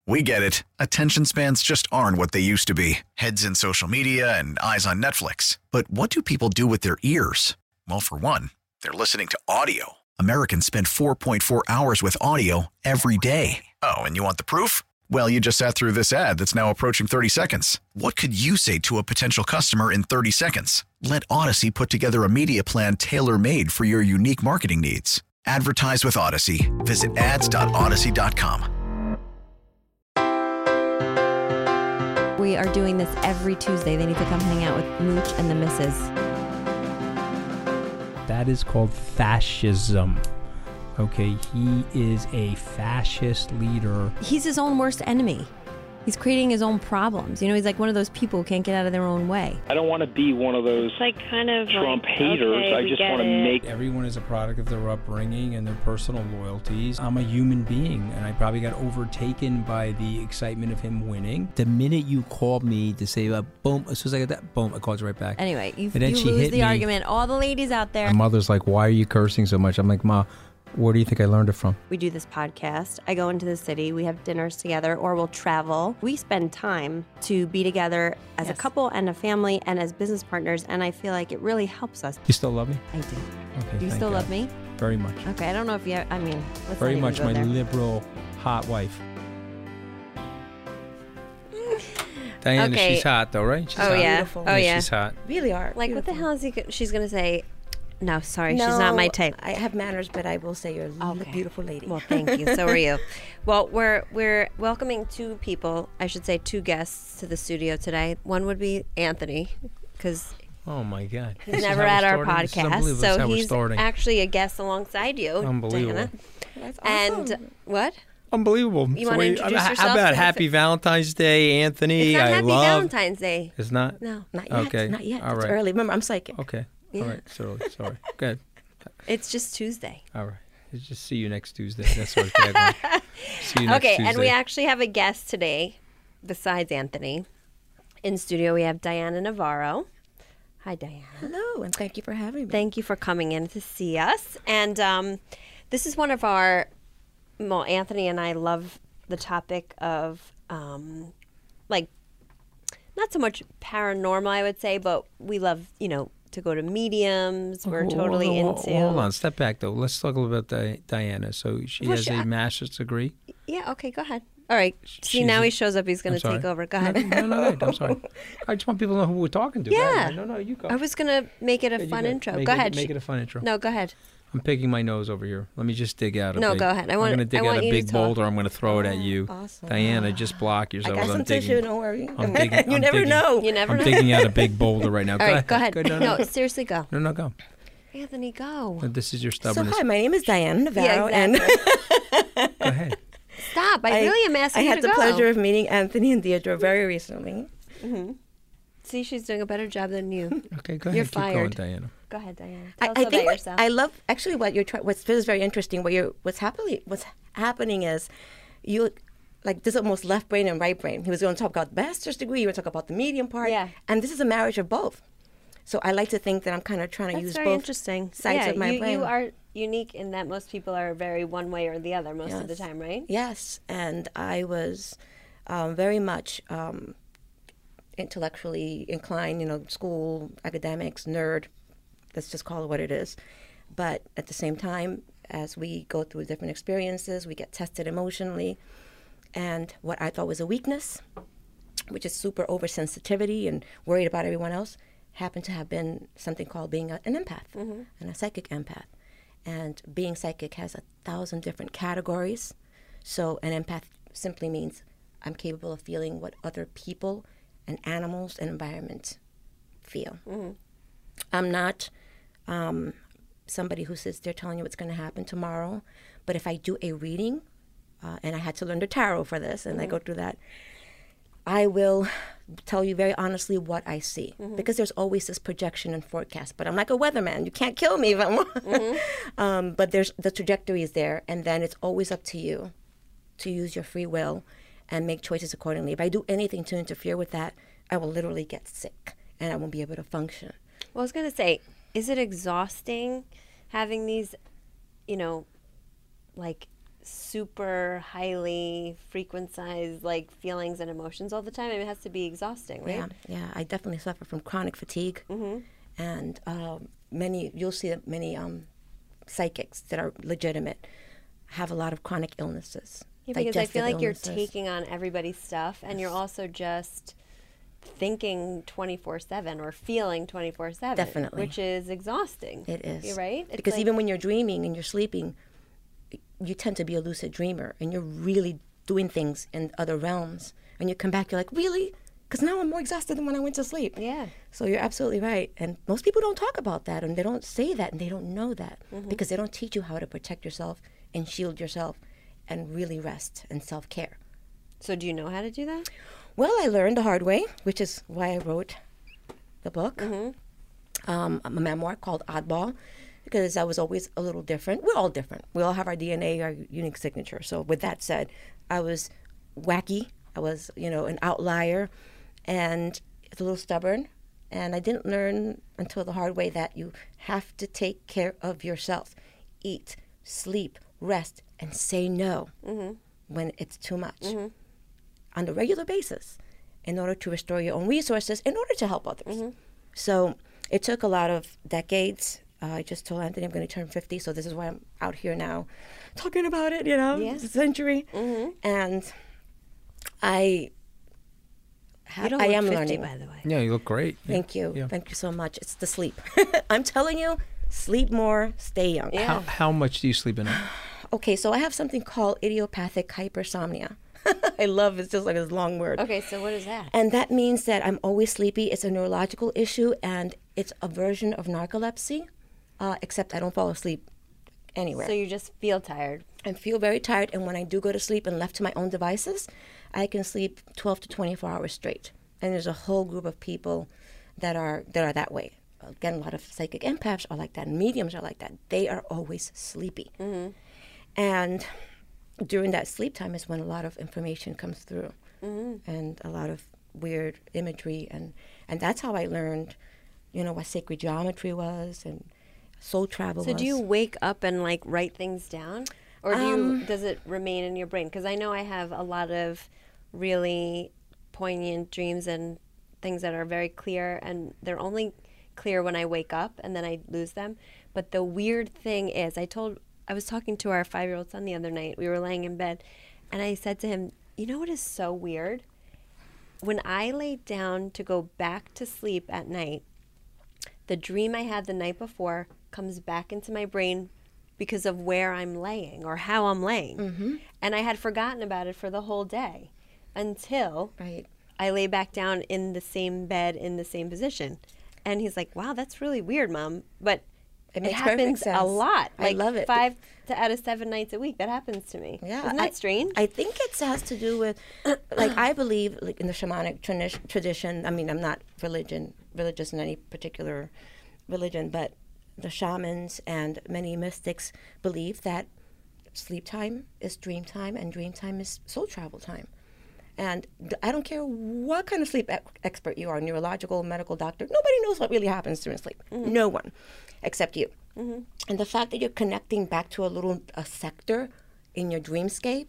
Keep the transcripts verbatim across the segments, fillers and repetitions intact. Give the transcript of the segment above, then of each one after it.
We get it. Attention spans just aren't what they used to be. Heads in social media and eyes on Netflix. But what do people do with their ears? Well, for one, they're listening to audio. Americans spend four point four hours with audio every day. Oh, and you want the proof? Well, you just sat through this ad that's now approaching thirty seconds. What could you say to a potential customer in thirty seconds? Let Odyssey put together a media plan tailor-made for your unique marketing needs. Advertise with Odyssey. Visit ads dot odyssey dot com. We are doing this every Tuesday. They need to come hang out with Mooch and the Missus That is called fascism. Okay, he is a fascist leader. He's his own worst enemy. He's creating his own problems. You know, he's like one of those people who can't get out of their own way. I don't want to be one of those like kind of Trump like, haters. okay, I just want to it. make... Everyone is a product of their upbringing and their personal loyalties. I'm a human being, and I probably got overtaken by the excitement of him winning. The minute you called me to say, uh, boom, as soon as I got that, boom, I called you right back. Anyway, you, And then you she lose hit the me. argument. All the ladies out there. My mother's like, why are you cursing so much? I'm like, Ma, where do you think I learned it from? We do this podcast. I go into the city. We have dinners together, or we'll travel. We spend time to be together as Yes. a couple and a family and as business partners, and I feel like it really helps us. You still love me? I do. Okay, Do you thank still God. love me? Very much. Okay, I don't know if you, I mean, let's Very not much even my go there. liberal, hot wife. Diana, Okay. she's hot though, right? She's Oh, hot. yeah. Beautiful. Oh, yeah. She's hot. Really are. Like, what the Beautiful. hell is he, go- she's going to say, no, sorry, No, she's not my type. I have manners, but I will say you're a Okay. beautiful lady. Well, thank you. So are you. Well, we're we're welcoming two people, I should say two guests to the studio today. One would be Anthony, because Oh my God. he's This is never how at we're our starting? This is podcast. unbelievable. This is So how we're he's starting. actually a guest alongside you, Unbelievable. Diana. That's awesome. And what? Unbelievable. You So wanna wait, introduce how yourself? about So Happy if- Valentine's Day, Anthony? It's not I Happy love. Valentine's Day. It's not? No. Not yet. Okay. Not yet. All It's right. early. Remember, I'm psychic. Okay. Yeah. All right. Sorry. Sorry. Good. It's just Tuesday. All right. Let's just see you next Tuesday. That's our tagline. See you next Okay, Tuesday. and we actually have a guest today besides Anthony. In studio, we have Diana Navarro. Hi, Diana. Hello, and thank you for having me. Thank you for coming in to see us. And um, this is one of our, well, Anthony and I love the topic of, um, like, not so much paranormal, I would say, but we love, you know, to go to mediums. We're Hold- totally hold, into. Hold on. Step back, though. Let's talk a little about Di- Diana. So she Well, has she- a master's degree. Yeah, okay, go ahead. All right. See, She's now a- he shows up. He's going I'm to take sorry. over. Go No, ahead. No, no, no, no. I'm sorry. I just want people to know who we're talking to. Go Yeah. ahead. No, no, you go. I was going to make it a Yeah, you fun go. intro. Make Go it- ahead. Make it a fun intro. No, go ahead. I'm picking my nose over here. Let me just dig out a No, big, go ahead. I want- I'm going to dig I out want a you to big talk. boulder. I'm going to throw it at you. Awesome. Diana, just block I yourself. got as I'm some tissue. digging. Don't worry. I'm digging. you I'm never digging. know. You never I'm know. digging out a big boulder right now. All right, go ahead. Go, no, no, No, seriously, go. no, no, go. Anthony, go. No, This is your So stubbornness. hi, my name is Diana Navarro, Yeah, exactly. and Go ahead. Stop. I, really am asking I you had to the go. pleasure of meeting Anthony and Deidre very recently. See, she's doing a better job than you. Okay, go ahead. You're Keep going, fired. Diana. Go ahead, Diana. I, Tell us I about think what, yourself. I love actually what you're trying. What feels very interesting. What you're what's happening. What's happening is you like this is almost left brain and right brain. He was going to talk about master's degree. You were talking about the medium part. Yeah. And this is a marriage of both. So I like to think that I'm kind of trying to That's use very both interesting. sides yeah, of my you, brain. you are unique in that most people are very one way or the other most of the Yes. time, right? Yes, and I was um, very much um, intellectually inclined, you know, school, academics, nerd, let's just call it what it is. But at the same time, as we go through different experiences, we get tested emotionally. And what I thought was a weakness, which is super oversensitivity and worried about everyone else, happened to have been something called being a, an empath and a psychic empath. And being psychic has a thousand different categories. So an empath simply means I'm capable of feeling what other people and animals and environment feel. I'm not um, somebody who sits there telling you what's going to happen tomorrow. But if I do a reading, uh, and I had to learn the tarot for this, and I go through that, I will tell you very honestly what I see, because there's always this projection and forecast. But I'm like a weatherman; you can't kill me if I'm. wrong. um, but there's the trajectory is there, and then it's always up to you to use your free will and make choices accordingly. If I do anything to interfere with that, I will literally get sick, and I won't be able to function. Well, I was going to say, is it exhausting having these, you know, like super highly frequentized like feelings and emotions all the time, I mean, it has to be exhausting, right? Yeah, yeah. I definitely suffer from chronic fatigue, Mm-hmm. and um, many you'll see that many um, psychics that are legitimate have a lot of chronic illnesses. Yeah, because I feel digestive like you're illnesses. taking on everybody's stuff, and you're also just thinking twenty-four seven or feeling twenty-four seven. Definitely. Which is exhausting. It is. You're right? It's Because like- even when you're dreaming and you're sleeping, you tend to be a lucid dreamer, and you're really doing things in other realms. And you come back, you're like, really? Because now I'm more exhausted than when I went to sleep. Yeah. So you're absolutely right. And most people don't talk about that, and they don't say that, and they don't know that Mm-hmm. because they don't teach you how to protect yourself and shield yourself and really rest and self-care. So do you know how to do that? Well, I learned the hard way, which is why I wrote the book, Mm-hmm. um, a memoir called Oddball, because I was always a little different. We're all different. We all have our D N A, our unique signature. So with that said, I was wacky. I was, you know, an outlier, and a little stubborn. And I didn't learn until the hard way that you have to take care of yourself. Eat, sleep, rest, and say no Mm-hmm. when it's too much on a regular basis in order to restore your own resources, in order to help others. Mm-hmm. So it took a lot of decades. Uh, I just told Anthony I'm going to turn fifty, so this is why I'm out here now talking about it, you know, Yeah. it's a century. Mm-hmm. And I, ha- You don't I look am fifty, learning. by the way. Yeah, you look great. Yeah. Thank you. Yeah. Thank you so much. It's the sleep. I'm telling you, sleep more, stay young. Yeah. How, how much do you sleep a night? Okay, so I have something called idiopathic hypersomnia. I love it's just like this long word. Okay, so what is that? And that means that I'm always sleepy. It's a neurological issue, and it's a version of narcolepsy, uh, except I don't fall asleep anywhere. So you just feel tired. I feel very tired, and when I do go to sleep and left to my own devices, I can sleep twelve to twenty-four hours straight. And there's a whole group of people that are that are that way. Again, a lot of psychic empaths are like that, and mediums are like that. They are always sleepy. Mm-hmm. And during that sleep time is when a lot of information comes through, Mm-hmm. and a lot of weird imagery, and and that's how I learned, you know, what sacred geometry was and soul travel So was. do you wake up and like write things down, or do Um, you, does it remain in your brain? Because I know I have a lot of really poignant dreams and things that are very clear, and they're only clear when I wake up, and then I lose them. But the weird thing is, I told I was talking to our five-year-old son the other night. We were laying in bed, and I said to him, "You know what is so weird? When I lay down to go back to sleep at night, the dream I had the night before comes back into my brain because of where I'm laying or how I'm laying. Mm-hmm. And I had forgotten about it for the whole day until Right. I lay back down in the same bed in the same position." And he's like, "Wow, that's really weird, Mom." But It it, makes perfect happens a sense. lot. I Like love it. five to out of seven nights a week. That happens to me. Yeah, Isn't that I- strange? I think it has to do with, like, I believe, like, in the shamanic tradi- tradition. I mean, I'm not religion religious in any particular religion, but the shamans and many mystics believe that sleep time is dream time, and dream time is soul travel time. And th- I don't care what kind of sleep ec- expert you are, neurological, medical doctor, nobody knows what really happens during sleep. No one, except you. And the fact that you're connecting back to a little a sector in your dreamscape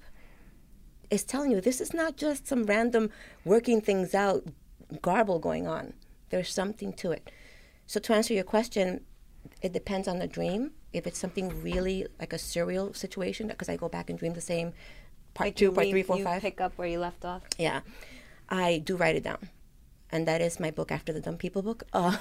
is telling you this is not just some random working things out garble going on. There's something to it. So to answer your question, it depends on the dream. If it's something really like a serial situation, because I go back and dream the same part two, part You- three, four, you five. pick up where you left off. Yeah, I do write it down. And that is my book after the Dumb People book. Uh,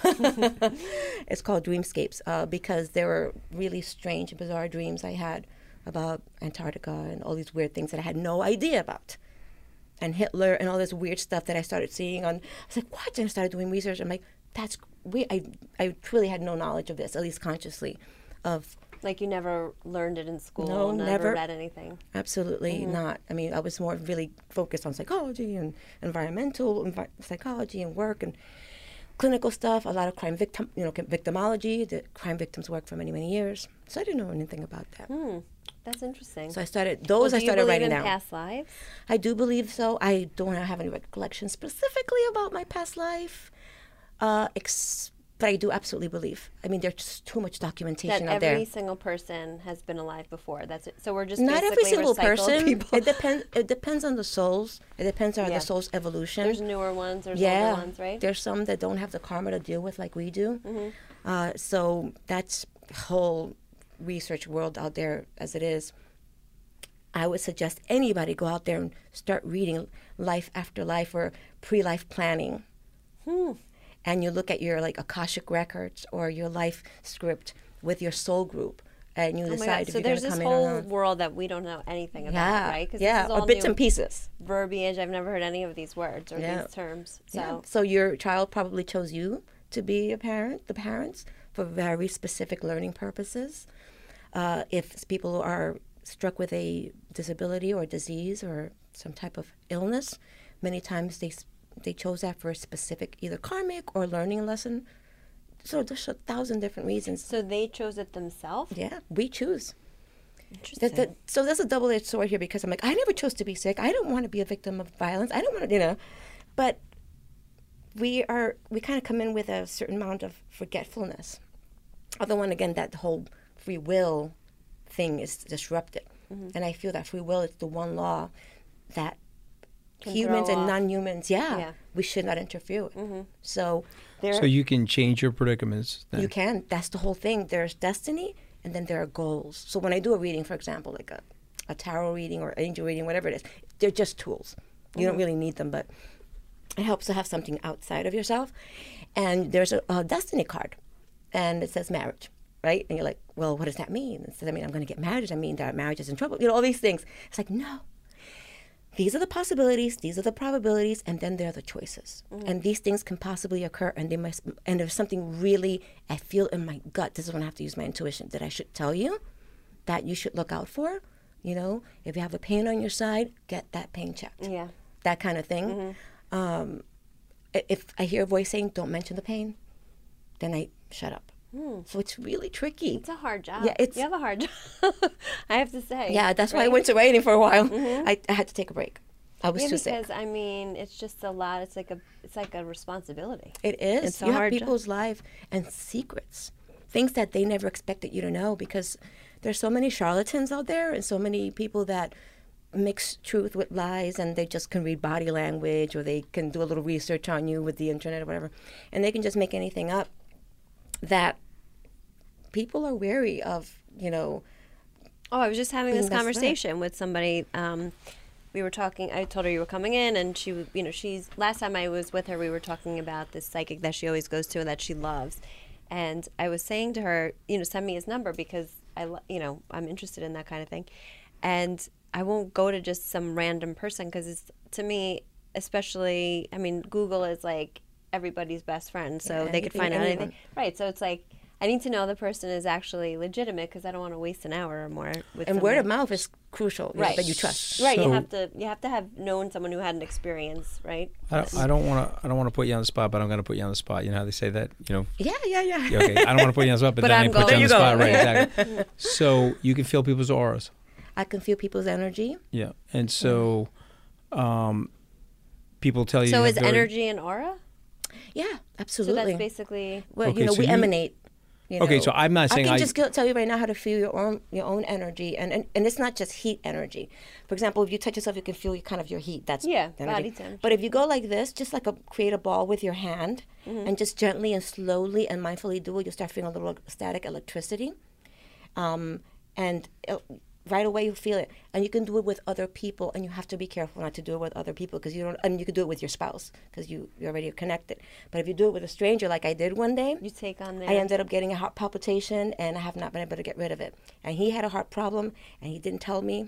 it's called Dreamscapes uh, because there were really strange and bizarre dreams I had about Antarctica and all these weird things that I had no idea about. And Hitler and all this weird stuff that I started seeing on, I was like, what? And I started doing research. I'm like, that's weird. I, I truly had no knowledge of this, at least consciously, of Like you never learned it in school. No, never, never. read anything. Absolutely not. I mean, I was more really focused on psychology and environmental envi- psychology and work and clinical stuff. A lot of crime victim, you know, victimology. The crime victims worked for many, many years. So I didn't know anything about that. Hmm. That's interesting. So I started Well, those. do I you started believe writing in down. past lives? I do believe so. I don't have any recollection specifically about my past life, uh, ex- but I do absolutely believe. I mean, there's just too much documentation That out there. every single person has been alive before. That's it. So we're just Not every basically single recycled person. people. It depends. It depends on the souls. It depends on Yeah. the soul's evolution. There's newer ones. There's yeah, older ones, right? There's some that don't have the karma to deal with like we do. Mm-hmm. Uh, so that's the whole research world out there as it is. I would suggest anybody go out there and start reading Life After Life or Pre-Life Planning. Hmm. And you look at your like Akashic records or your life script with your soul group, and you Oh my decide God. if So you're there's going to this come in or whole not. world that we don't know anything about, Yeah, right? 'Cause yeah, this is all or bits new and pieces. verbiage. I've never heard any of these words or Yeah. these terms. So Yeah. So your child probably chose you to be a parent, the parents, for very specific learning purposes. Uh, if people are struck with a disability or disease or some type of illness, many times they s- they chose that for a specific either karmic or learning lesson. So there's a thousand different reasons. so they chose it themselves. Yeah, we choose. Interesting. That, that, so there's a double-edged sword here because I'm like, I never chose to be sick. I don't want to be a victim of violence. I don't want to, you know. But we are, we kind of come in with a certain amount of forgetfulness. Other one, again, that whole free will thing is disrupted. Mm-hmm. And I feel that free will is the one law that Can humans throw and off. non-humans, yeah, Yeah. we should not interfere with. Mm-hmm. So there, So you can change your predicaments then. you can. That's the whole thing. There's destiny, and then there are goals. So when I do a reading, for example, like a, a tarot reading or angel reading, whatever it is, they're just tools. You don't really need them, but it helps to have something outside of yourself. And there's a, a destiny card, and it says marriage, right? And you're like, well, what does that mean? It says, I mean, I'm going to get married. Does that mean that marriage is in trouble? You know, all these things. It's like, no. These are the possibilities, these are the probabilities, and then there are the choices. Mm-hmm. And these things can possibly occur, and they must. And there's something really I feel in my gut. This is when I have to use my intuition that I should tell you that you should look out for. You know, if you have a pain on your side, get that pain checked. Yeah. That kind of thing. Mm-hmm. Um, i- if I hear a voice saying, "Don't mention the pain," then I shut up. Mm. So it's really tricky. It's a hard job. Yeah, it's- you have a hard job. I have to say. Yeah, that's why I right? went to writing for a while. Mm-hmm. I, I had to take a break. I was Yeah, too because sick. I mean, it's just a lot. It's like a, it's like a responsibility. It is. It's a you have hard job. people's life and secrets, things that they never expected you to know, because there's so many charlatans out there and so many people that mix truth with lies, and they just can read body language, or they can do a little research on you with the internet or whatever, and they can just make anything up that people are wary of, you know. Oh, I was just having Being this messed up. conversation with somebody. Um, we were talking. I told her you were coming in, and she, w- you know, she's. Last time I was with her, we were talking about this psychic that she always goes to and that she loves. And I was saying to her, you know, send me his number because I, lo- you know, I'm interested in that kind of thing. And I won't go to just some random person because it's, to me, especially. I mean, Google is like everybody's best friend, so Yeah, they could anything, find out anyone. anything. Right. So it's like. I need to know the person is actually legitimate because I don't want to waste an hour or more with. And word somebody. of mouth is crucial, you know, Right. that you trust. Right, you So- have to you have to have known someone who had an experience, right? I don't, I don't want to. I don't want to put you on the spot, but I'm going to put you on the spot. You know how they say that. You know. Yeah, yeah, yeah. Yeah, okay. I don't want to put you on the spot, but, But then I'm I put going- you on the There you spot. go. Right. Exactly. So you can feel people's auras. I can feel people's energy. Yeah, and so, um, people tell you. So you is have very- energy an aura? Yeah, So absolutely. that's basically well, Okay, you know, so we you- emanate. You Okay, know. so I'm not saying I can I- just go, tell you right now how to feel your own your own energy, and, and and it's not just heat energy. For example, if you touch yourself, you can feel kind of your heat. That's Yeah, energy. body temperature. But if you go like this, just like a create a ball with your hand, Mm-hmm. and just gently and slowly and mindfully do it, you'll start feeling a little static electricity, um, and it, right away you feel it. And you can do it with other people, and you have to be careful not to do it with other people because you don't. And you can do it with your spouse because you you're already connected. But if you do it with a stranger, like I did one day, you take on their I ended up getting a heart palpitation, and I have not been able to get rid of it. And he had a heart problem, and he didn't tell me.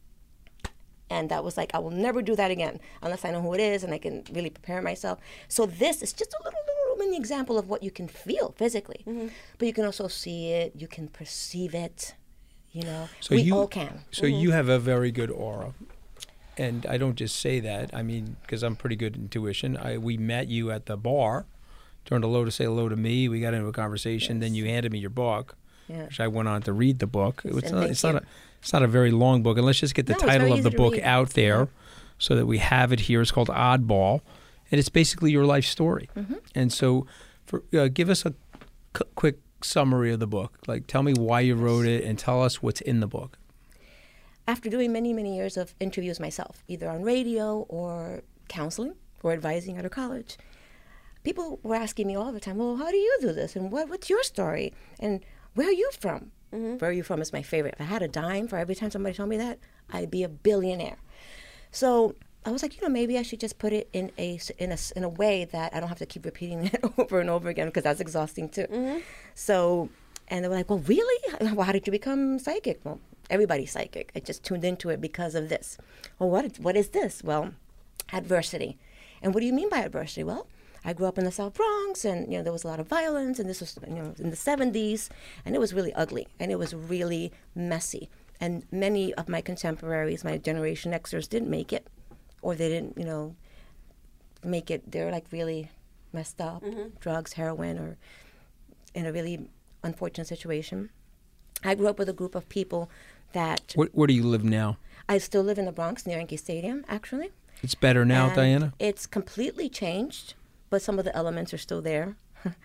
And that was like, I will never do that again unless I know who it is and I can really prepare myself. So this is just a little, little mini example of what you can feel physically. Mm-hmm. But you can also see it, you can perceive it, you know. So we you, all can. So you have a very good aura, and I don't just say that. I mean, because I'm pretty good at intuition. I we met you at the bar, turned hello to say hello to me. We got into a conversation. Then you handed me your book, Yeah. which I went on to read the book. It was And not, thank it's not you. a it's not a very long book, and let's just get the No, it's title very of the easy to book read. out there, Yeah. so that we have it here. It's called Oddball, and it's basically your life story. Mm-hmm. And so, for uh, give us a c- quick summary of the book. Like, tell me why you wrote it and tell us what's in the book. After doing many, many years of interviews myself, either on radio or counseling or advising at a college, people were asking me all the time, well, how do you do this? And what, what's your story? And where are you from? Mm-hmm. Where are you from is my favorite. If I had a dime for every time somebody told me that, I'd be a billionaire. So I was like, you know, maybe I should just put it in a, in a, in a way that I don't have to keep repeating it over and over again, because that's exhausting too. Mm-hmm. So, and they were like, well, really? Well, how did you become psychic? Well, everybody's psychic. I just tuned into it because of this. Well, what what is this? Well, adversity. And what do you mean by adversity? Well, I grew up in the South Bronx, and you know there was a lot of violence, and this was you know in the seventies, and it was really ugly, and it was really messy. And many of my contemporaries, my Generation Xers, didn't make it, or they didn't, you know, make it. They're like really messed up, mm-hmm. drugs, heroin, or in a really unfortunate situation. I grew up with a group of people that. Where, where do you live now? I still live in the Bronx near Yankee Stadium, actually. It's better now, and Diana? It's completely changed, but some of the elements are still there.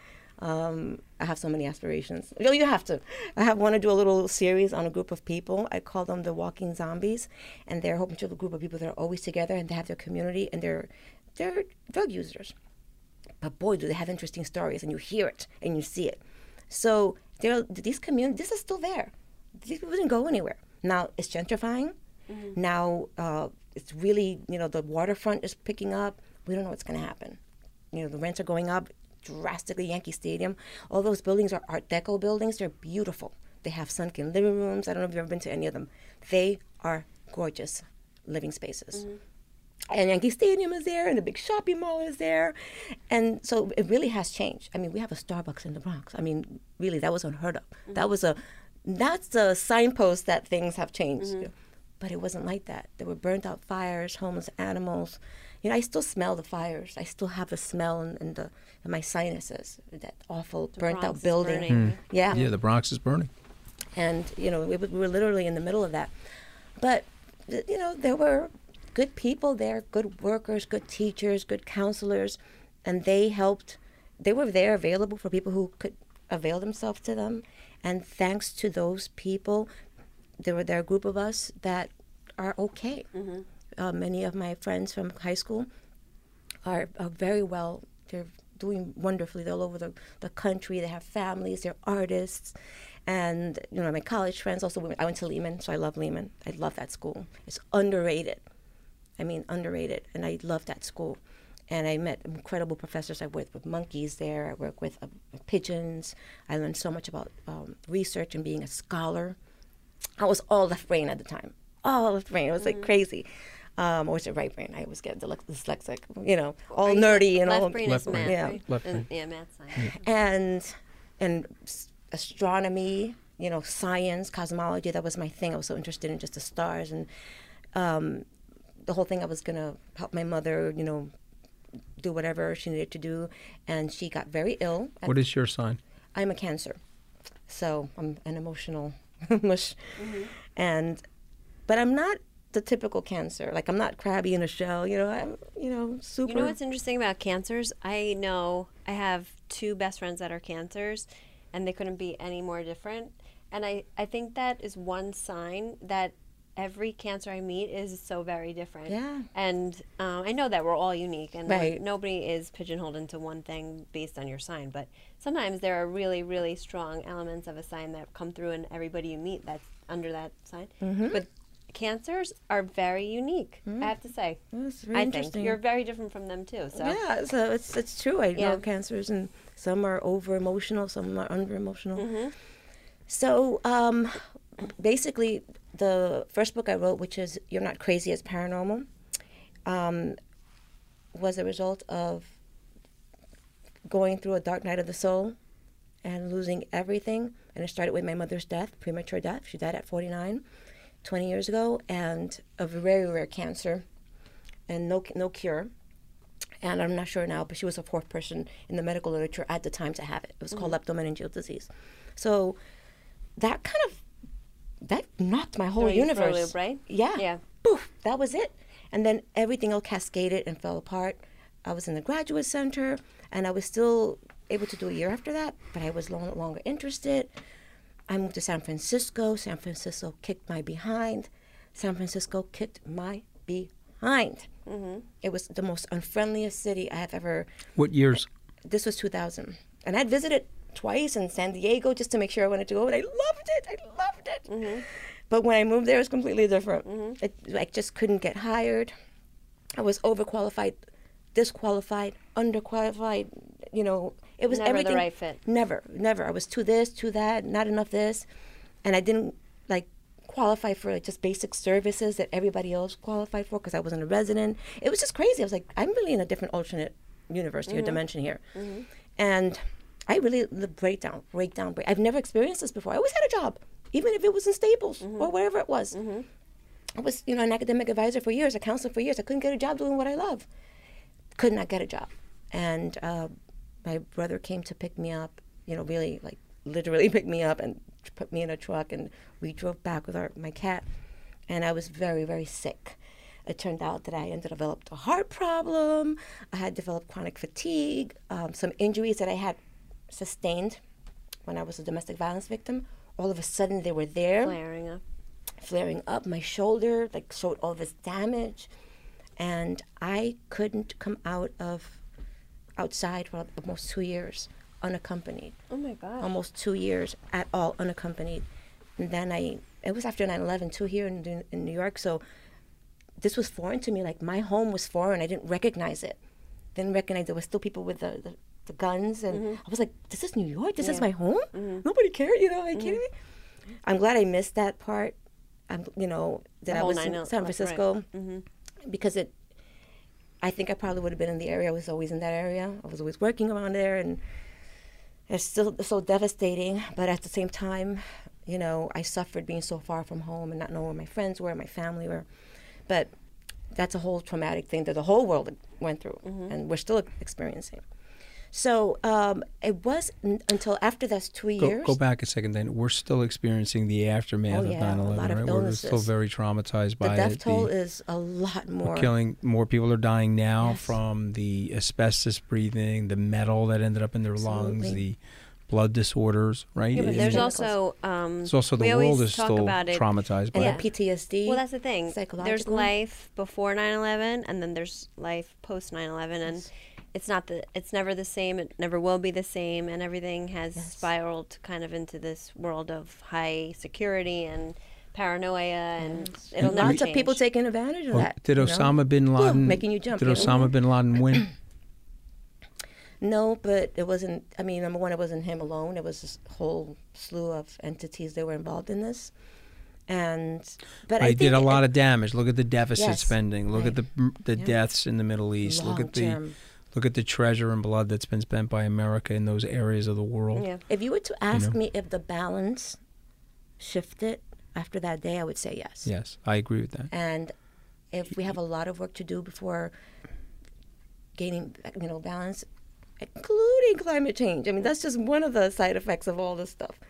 um, I have so many aspirations. You know, you have to. I have want to do a little series on a group of people. I call them the Walking Zombies, and they're a whole bunch of a group of people that are always together, and they have their community, and they're they're drug users. But boy, do they have interesting stories, and you hear it and you see it. So there, these communities, this is still there. These people didn't go anywhere. Now it's gentrifying. Mm-hmm. Now uh, it's really, you know, the waterfront is picking up. We don't know what's going to happen. You know, the rents are going up drastically. Yankee Stadium, all those buildings are Art Deco buildings. They're beautiful. They have sunken living rooms. I don't know if you've ever been to any of them. They are gorgeous living spaces. Mm-hmm. And Yankee Stadium is there, and the big shopping mall is there. And so it really has changed. I mean, we have a Starbucks in the Bronx. I mean, really, that was unheard of. Mm-hmm. That was a, that's a signpost that things have changed. Mm-hmm. But it wasn't like that. There were burnt out fires, homeless animals. You know, I still smell the fires. I still have the smell in, in, the, in my sinuses, that awful The burnt Bronx out building. Mm. Yeah. Yeah, the Bronx is burning. And, you know, we, we were literally in the middle of that. But, you know, there were good people there, good workers, good teachers, good counselors, and they helped. They were there available for people who could avail themselves to them. And thanks to those people, there were there a group of us that are okay. Mm-hmm. Uh, many of my friends from high school are, are very well. They're doing wonderfully. They're all over the, the country. They have families. They're artists. And, you know, my college friends also, I went to Lehman, so I love Lehman. I love that school. It's underrated. I mean, underrated. And I love that school. And I met incredible professors. I worked with monkeys there. I worked with uh, pigeons. I learned so much about um, research and being a scholar. I was all left brain at the time. All left brain. It was like mm. crazy. Um, or was it right brain? I always get dyslexic, you know, all right. nerdy and left all. Brain left is brain. math, Yeah. right? Left And, brain. yeah, math, science. And, and astronomy, you know, science, cosmology, that was my thing. I was so interested in just the stars. And um, the whole thing, I was going to help my mother, you know, do whatever she needed to do. And she got very ill. What is your sign? I'm a Cancer. So I'm an emotional mush. Mm-hmm. And, but I'm not the typical Cancer. Like, I'm not crabby in a shell, you know, I'm, you know, super. You know what's interesting about cancers? I know I have two best friends that are cancers, and they couldn't be any more different. And I, I think that is one sign that every Cancer I meet is so very different. Yeah. And um, I know that we're all unique, and Right. like, nobody is pigeonholed into one thing based on your sign. But sometimes there are really, really strong elements of a sign that come through in everybody you meet that's under that sign. Mm-hmm. But Cancers are very unique, mm. I have to say. That's very I interesting. think you're very different from them too. So yeah, so it's it's true. I Yeah. know Cancers, and some are over emotional, some are under emotional. Mm-hmm. So um, basically, the first book I wrote, which is You're Not Crazy, It's Paranormal, um, was a result of going through a dark night of the soul and losing everything. And it started with my mother's death, premature death. She died at forty-nine, twenty years ago, and a very rare cancer, and no no cure. And I'm not sure now, but she was the fourth person in the medical literature at the time to have it. It was called Mm-hmm. leptomeningeal disease. So that kind of, that knocked my whole Throw you for a universe. loop, right? Yeah. Yeah. Poof, that was it. And then everything else cascaded and fell apart. I was in the graduate center, and I was still able to do a year after that, but I was no longer interested. I moved to San Francisco. San Francisco kicked my behind. San Francisco kicked my behind. Mm-hmm. It was the most unfriendliest city I have ever. What years? This was two thousand. And I'd visited twice in San Diego just to make sure I wanted to go, and I loved it. I loved it. Mm-hmm. But when I moved there, it was completely different. Mm-hmm. It, I just couldn't get hired. I was overqualified, disqualified, underqualified. You know, it was never everything. the right fit. Never, never. I was too this, too that, not enough this, and I didn't like qualify for like, just basic services that everybody else qualified for because I wasn't a resident. It was just crazy. I was like, I'm really in a different alternate universe here, mm-hmm. dimension here, mm-hmm. and I really the breakdown, breakdown, break. I've never experienced this before. I always had a job, even if it was in Staples mm-hmm. or wherever it was. Mm-hmm. I was, you know, an academic advisor for years, a counselor for years. I couldn't get a job doing what I love. Could not get a job, and uh, my brother came to pick me up. You know, really like literally pick me up and put me in a truck, and we drove back with our my cat, and I was very, very sick. It turned out that I ended up developed a heart problem. I had developed chronic fatigue, um, some injuries that I had sustained when I was a domestic violence victim. All of a sudden, they were there, flaring up, flaring up. My shoulder like showed all this damage, and I couldn't come out of outside for almost two years unaccompanied. Oh my God! Almost two years at all unaccompanied, and then I. It was after nine eleven too here in in New York, so. This was foreign to me. Like my home was foreign. I didn't recognize it. Didn't recognize there were still people with the, the, the guns, and mm-hmm. I was like, "This is New York. This yeah. is my home. Mm-hmm. Nobody cared. You know, are you mm-hmm. kidding me?" I'm glad I missed that part. I'm, you know, that the I was in know, San Francisco right. mm-hmm. because it. I think I probably would have been in the area. I was always in that area. I was always working around there, and it's still so devastating. But at the same time, you know, I suffered being so far from home and not knowing where my friends were, my family were. But that's a whole traumatic thing that the whole world went through, mm-hmm. and we're still experiencing. So um, it was n- until after those two go, years. Go back a second then. We're still experiencing the aftermath oh, yeah, of nine eleven, a lot of right? illnesses. We're still very traumatized by it. The death it. toll the, is a lot more. We're killing, more people are dying now yes. from the asbestos breathing, the metal that ended up in their Absolutely. lungs, the blood disorders, right? Yeah, but And there's then- also um, It's also the we world always is talk still about it. traumatized by and Yeah. the P T S D. Well, that's the thing. There's Psychological. life before nine eleven, and then there's life post nine eleven, and Yes. it's not the. It's never the same. It never will be the same, and everything has Yes. spiraled kind of into this world of high security and paranoia, and Yes. it'll And never lots change. of people taking advantage of Well, that. did you know? Osama bin Whoa, Laden making you jump? Did you know? Osama bin Laden win? No, but it wasn't. I mean, number one, it wasn't him alone. It was a whole slew of entities that were involved in this, and but I They think did a it- lot of damage. Look at the deficit Yes, spending. Look right. at the the Yeah. deaths in the Middle East. Look at the long-term. look at the treasure and blood that's been spent by America in those areas of the world. Yeah. If you were to ask know? me if the balance shifted after that day, I would say yes. Yes, I agree with that. And if we have a lot of work to do before gaining, you know, balance, including climate change. I mean, that's just one of the side effects of all this stuff.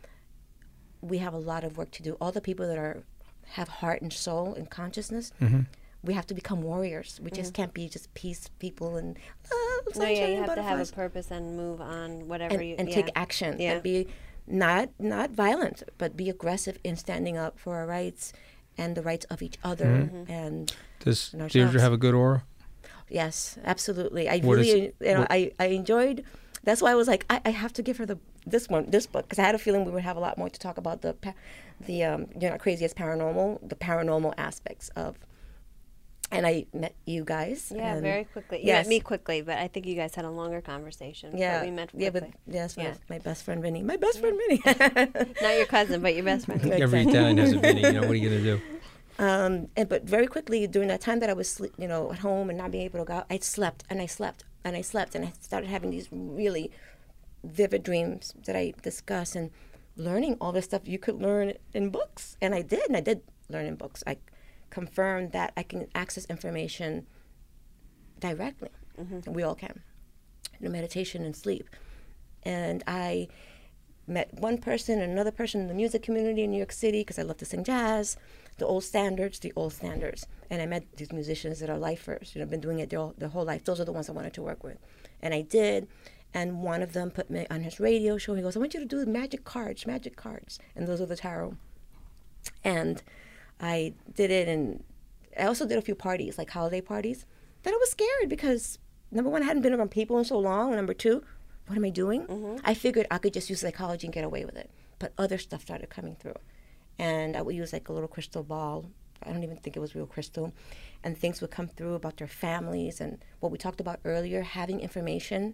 We have a lot of work to do. All the people that are have heart and soul and consciousness, Mm-hmm. we have to become warriors. We just can't be just peace people and oh, No, yeah, sunshine you and have to have a butterflies. purpose and move on whatever and, you and yeah. take action Yeah. and be not not violent, but be aggressive in standing up for our rights and the rights of each other. Mm-hmm. And Does and Deirdre ourselves. have a good aura? yes, absolutely. I What is- really, you know, what- I, I enjoyed. That's why I was like, I, I have to give her the this one, this book, because I had a feeling we would have a lot more to talk about the pa- the um, you're not crazy as paranormal, the paranormal aspects of. And I met you guys. Yeah, and very quickly. You yes. met me quickly, but I think you guys had a longer conversation. Yeah, but we met yeah, quickly. but yes, Yeah. my, my best friend Vinny, my best friend Vinny. Not your cousin, but your best friend. Every Italian has a Vinny. You know, what are you going to do? Um, and but very quickly during that time that I was, sleep, you know, at home and not being able to go out, I slept and I slept and I slept and I started having these really vivid dreams that I discuss and learning all this stuff you could learn in books. And I did, and I did learn in books. I confirmed that I can access information directly. Mm-hmm. We all can. You know, meditation and sleep. And I met one person and another person in the music community in New York City because I love to sing jazz, the old standards, the old standards. And I met these musicians that are lifers, you know, been doing it their, their whole life. Those are the ones I wanted to work with. And I did. And one of them put me on his radio show. He goes, I want you to do magic cards, magic cards. And those are the tarot. And I did it, and I also did a few parties, like holiday parties. Then I was scared because, number one, I hadn't been around people in so long. And number two, what am I doing? Mm-hmm. I figured I could just use psychology and get away with it. But other stuff started coming through. And I would use like a little crystal ball. I don't even think it was real crystal. And things would come through about their families and what we talked about earlier, having information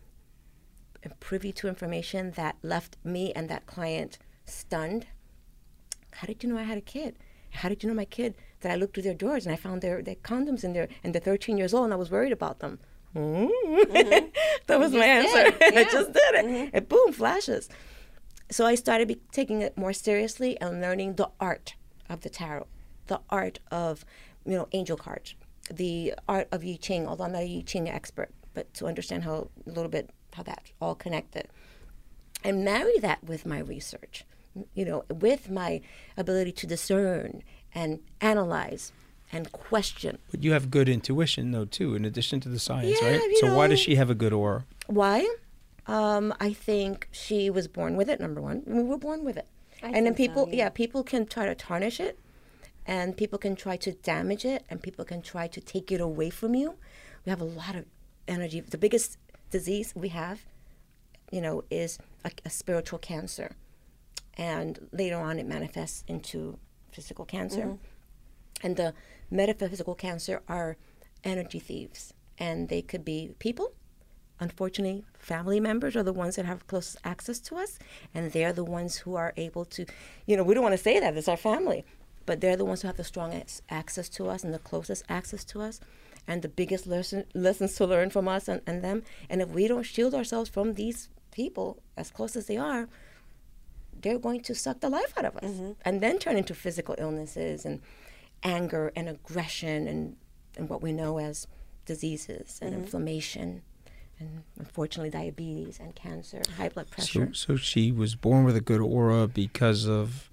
and privy to information that left me and that client stunned. How did you know I had a kid? How did you know my kid that I looked through their drawers and I found their, their condoms in there, and they're thirteen years old and I was worried about them? Mm-hmm. Mm-hmm. That was my answer. Yeah. I just did it. Mm-hmm. And boom, flashes. So I started be taking it more seriously and learning the art of the tarot, the art of, you know, angel cards, the art of I Ching, although I'm not a I Ching expert, but to understand how a little bit how that's all connected. And marry that with my research, you know, with my ability to discern and analyze and question. But you have good intuition, though, too, in addition to the science, yeah, right? So know, why does she have a good aura? Why? Um, I think she was born with it, number one. We were born with it. I and then people, so, yeah. yeah, people can try to tarnish it, and people can try to damage it, and people can try to take it away from you. We have a lot of energy. The biggest disease we have, you know, is a, a spiritual cancer. And later on it manifests into physical cancer. Mm-hmm. And the metaphysical cancer are energy thieves. And they could be people. Unfortunately, family members are the ones that have close access to us. And they're the ones who are able to, you know, we don't want to say that, it's our family. But they're the ones who have the strongest access to us and the closest access to us. And the biggest lesson, lessons to learn from us and, and them. And if we don't shield ourselves from these people, as close as they are, they're going to suck the life out of us. Mm-hmm. And then turn into physical illnesses and anger and aggression and, and what we know as diseases and mm-hmm. inflammation. And unfortunately, diabetes and cancer, high blood pressure. So, so she was born with a good aura because of...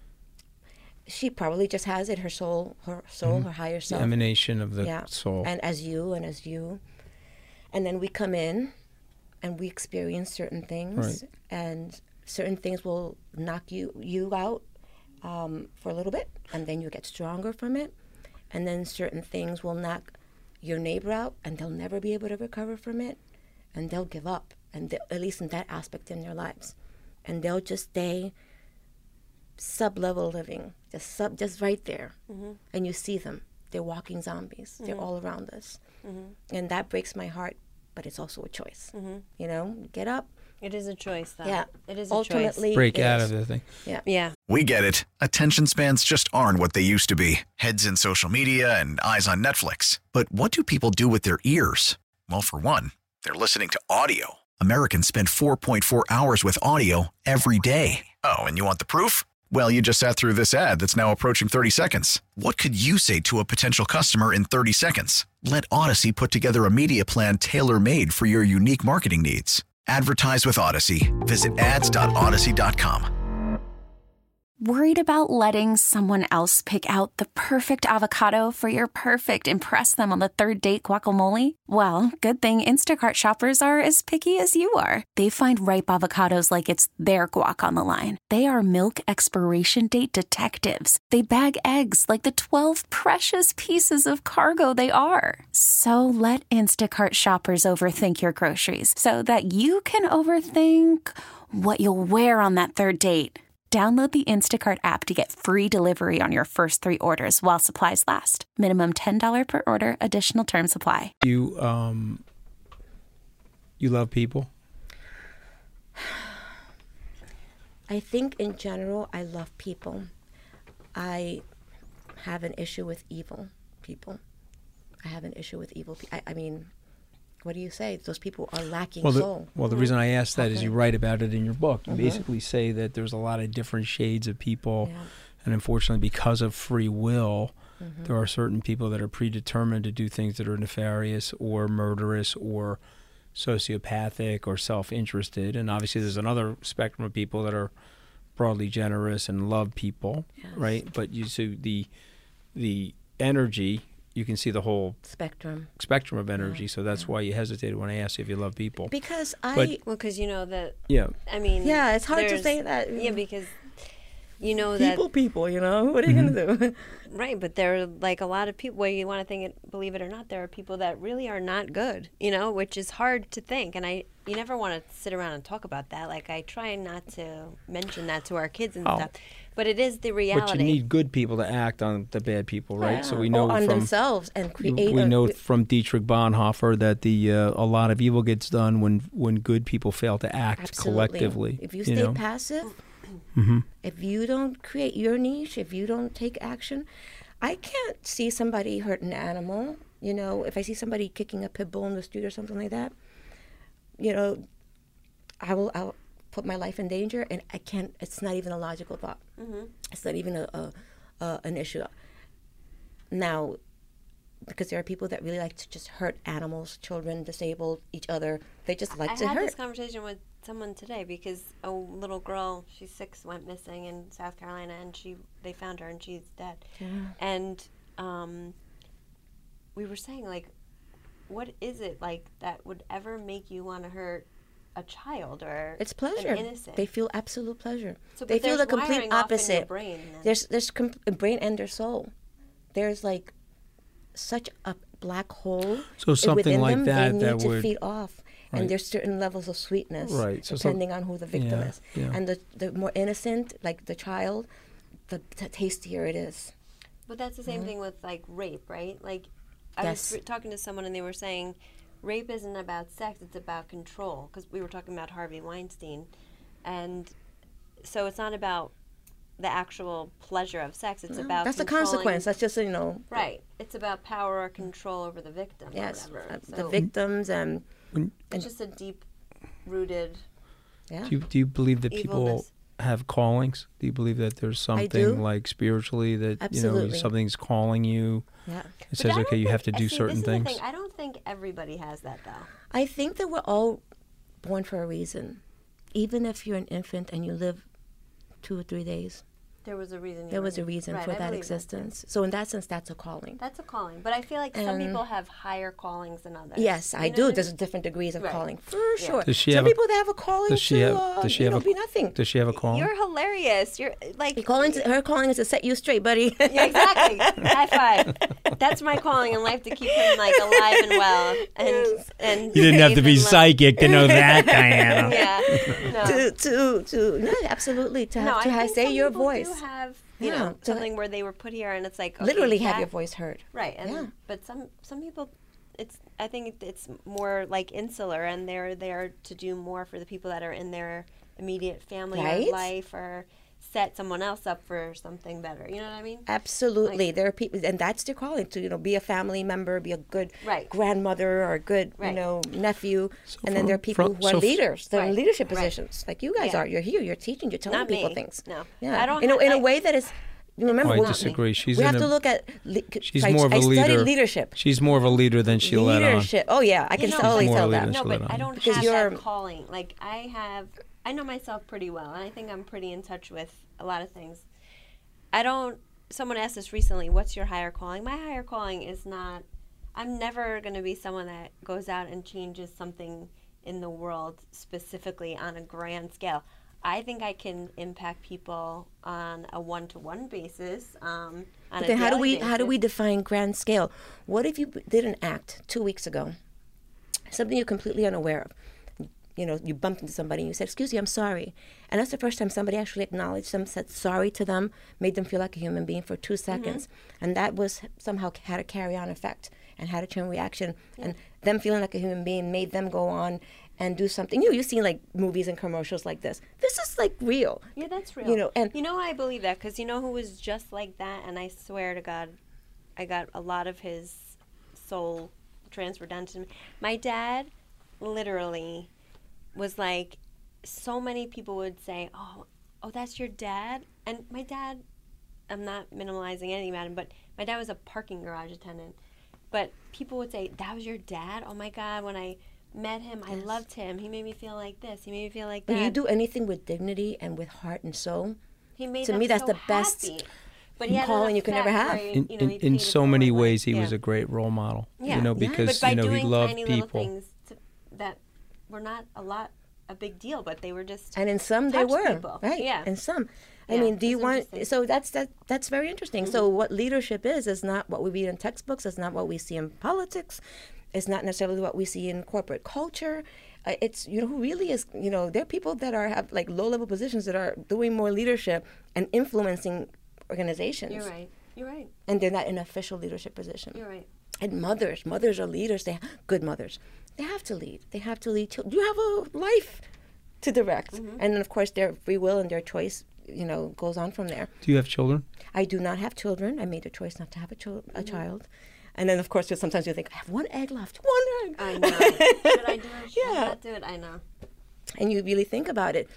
She probably just has it, her soul, her soul, mm-hmm. her higher self. The emanation of the yeah. soul. And as you, and as you. And then we come in, and we experience certain things. Right. And certain things will knock you, you out um, for a little bit, and then you get stronger from it. And then certain things will knock your neighbor out, and they'll never be able to recover from it. And they'll give up, and at least in that aspect in their lives. And they'll just stay sub-level living, just sub, just right there. Mm-hmm. And you see them. They're walking zombies. Mm-hmm. They're all around us. Mm-hmm. And that breaks my heart, but it's also a choice. Mm-hmm. You know, get up. It is a choice, though. Yeah. It is a Ultimately, choice. Break out is. of the thing. Yeah. Yeah. We get it. Attention spans just aren't what they used to be. Heads in social media and eyes on Netflix. But what do people do with their ears? Well, for one, they're listening to audio. Americans spend four point four hours with audio every day. Oh, and you want the proof? Well, you just sat through this ad that's now approaching thirty seconds. What could you say to a potential customer in thirty seconds? Let Odyssey put together a media plan tailor-made for your unique marketing needs. Advertise with Odyssey. Visit ads dot odyssey dot com. Worried about letting someone else pick out the perfect avocado for your perfect impress them on the third date guacamole? Well, good thing Instacart shoppers are as picky as you are. They find ripe avocados like it's their guac on the line. They are milk expiration date detectives. They bag eggs like the twelve precious pieces of cargo they are. So let Instacart shoppers overthink your groceries so that you can overthink what you'll wear on that third date. Download the Instacart app to get free delivery on your first three orders while supplies last. Minimum ten dollars per order. Additional terms apply. You um, you love people? I think in general, I love people. I have an issue with evil people. I have an issue with evil people. I, I mean... What do you say? Those people are lacking well, the, soul. Well, the reason I asked that okay. is you write about it in your book. You mm-hmm. basically say that there's a lot of different shades of people. Yeah. And unfortunately, because of free will, mm-hmm. there are certain people that are predetermined to do things that are nefarious or murderous or sociopathic or self-interested. And obviously, there's another spectrum of people that are broadly generous and love people, yes. right? But you so the the energy you can see the whole spectrum. spectrum of energy. So that's why you hesitated when I asked you if you love people. Because I, But- Well, because you know that. Yeah. I mean. yeah, it's hard to there's- say that. Yeah, because you know people, that. people, you know, what are you Mm-hmm. gonna do? Right, but there are like a lot of people. Whether you want to think it, believe it or not, there are people that really are not good. You know, which is hard to think, and I you never want to sit around and talk about that. Like I try not to mention that to our kids and Oh. stuff, but it is the reality. But you need good people to act on the bad people, right? So we know Or on from themselves and create. we a- know from Dietrich Bonhoeffer that the uh, a lot of evil gets done when when good people fail to act Absolutely. collectively. If you you stay know? passive, Mm-hmm. if you don't create your niche, if you don't take action, I can't see somebody hurt an animal. You know, if I see somebody kicking a pit bull in the street or something like that, you know, I will I'll put my life in danger, and I can't. It's not even a logical thought. Mm-hmm. It's not even a, a, a an issue. Now, because there are people that really like to just hurt animals, children, disabled, each other. They just like I to had hurt. this conversation with someone today because a little girl, she's six, went missing in South Carolina, and she they found her and she's dead. Yeah. And um, we were saying, like, what is it like that would ever make you want to hurt a child or It's pleasure. an innocent? They feel absolute pleasure. So, they but feel the there's complete wiring off in your opposite. brain then. There's there's com- a brain and their soul. There's like such a black hole. So something within like them, that they need that to would- feed off. Right. And there's certain levels of sweetness, Right, so some- depending on who the victim Yeah, is. yeah. And the the more innocent, like the child, the, the tastier it is. But that's the same thing with like rape, right? Like I Yes. was re- talking to someone and they were saying rape isn't about sex, it's about control, because we were talking about Harvey Weinstein. And so it's not about the actual pleasure of sex, it's about That's the controlling- consequence. That's just, you know, Right. It's about power or control over the victim yes, or whatever. uh, So the victims and it's just a deep rooted yeah. Do you, do you believe that people evilness. have callings? Do you believe that there's I something do. like spiritually that you know Absolutely. something's calling you? Yeah. It But says, I don't okay, you have to think- do see, certain this is the things. thing. I don't think everybody has that though. I think that we're all born for a reason. Even if you're an infant and you live two or three days, There was a reason. you there were- was a reason Right, for I that believe too. existence. So in that sense, that's a calling. That's a calling, but I feel like some And- people have higher callings than others. Yes, You I know do. what There's different degrees of Right. calling, for Yeah. sure. Does she Some have a- people that have a calling Does she to, have? uh, Does she you have know, a? be nothing. Does she have a calling? You're hilarious. You're like Her calling, her calling is to set you straight, buddy. yeah, exactly. High five. That's my calling in life, to keep him like alive and well. And and You didn't have to safe be and lo- psychic to know that, Diana. Yeah. No. to, to, to, no, absolutely, to no, have to I have, think say some your people voice. do have you Yeah, know to- something where they were put here, and it's like okay, Literally have that- your voice heard. Right. And Yeah. but some some people, it's I think it- it's more like insular, and they're there to do more for the people that are in their immediate family Right. or life, or set someone else up for something better. You know what I mean? Absolutely, there are people, and that's their calling to you know be a family member, be a good Right. grandmother or a good Right. you know nephew, So and then from- there are people from- who are so f- leaders. They're in Right. leadership Right. positions, like you guys Yeah. are. You're here. You're teaching. You're telling Not people me. things. No. Yeah, I don't in a, have- in a I- way that is. You remember, Oh, I we- disagree. She's we in have a- to look at. Le- She's I, more of a I leader. studied leadership. She's more of a leader than she'll let on. Leadership. Oh yeah, I can know, totally More tell leader that. than No, she'll but let on. I don't Because have you're- that calling. Like I have, I know myself pretty well, and I think I'm pretty in touch with a lot of things. I don't. Someone asked us recently, "What's your higher calling?" My higher calling is not. I'm never going to be someone that goes out and changes something in the world specifically on a grand scale. I think I can impact people on a one-to-one basis. Um, on But a then how do daily we how do we basis. define grand scale? What if you did an act two weeks ago, something you're completely unaware of? You know, you bumped into somebody and you said, "Excuse me, I'm sorry," and that's the first time somebody actually acknowledged them, said sorry to them, made them feel like a human being for two seconds, and that was somehow had a carry-on effect and had a chain reaction, and them feeling like a human being made them go on and do something. You know, you've seen like movies and commercials like this. This is like real. Yeah, that's real. You know, and you know, I believe that because you know who was just like that, and I swear to God, I got a lot of his soul transferred down to me. My dad, literally, was like, so many people would say, "Oh, oh, that's your dad," and my dad. I'm not minimalizing anything about him, but my dad was a parking garage attendant. But people would say, "That was your dad? Oh my God!" When I met him, I loved him. He made me feel like this. He made me feel like that. when you do anything with dignity and with heart and soul, He made to them me, that's so the best. happy. But he had an calling you could never effect have. where, In, you know, in, he in paid it so forward, many like- ways, he yeah. was a great role model. Yeah. You know, Yeah. because but by you know doing he loved tiny people. little things to, that were not a lot, a big deal, but they were just. And in some they touch were, people. right? Yeah. In some, I Yeah, mean, do you it's want? interesting. So that's that. That's very interesting. So what leadership is is not what we read in textbooks. It's not what we see in politics. It's not necessarily what we see in corporate culture. Uh, it's you know who really is. You know, there are people that are have like low level positions that are doing more leadership and influencing organizations. You're right. You're right. And they're not in an official leadership position. You're right. And mothers, mothers are leaders. They good mothers. They have to lead. They have to lead. chil- You have a life to direct, Mm-hmm. and then of course their free will and their choice, you know, goes on from there. Do you have children? I do not have children. I made a choice not to have a, chil- a Mm-hmm. child, and then of course you- sometimes you think I have one egg left, one egg. I know. Should I do it? Should Yeah. I not do it? I know. And you really think about it.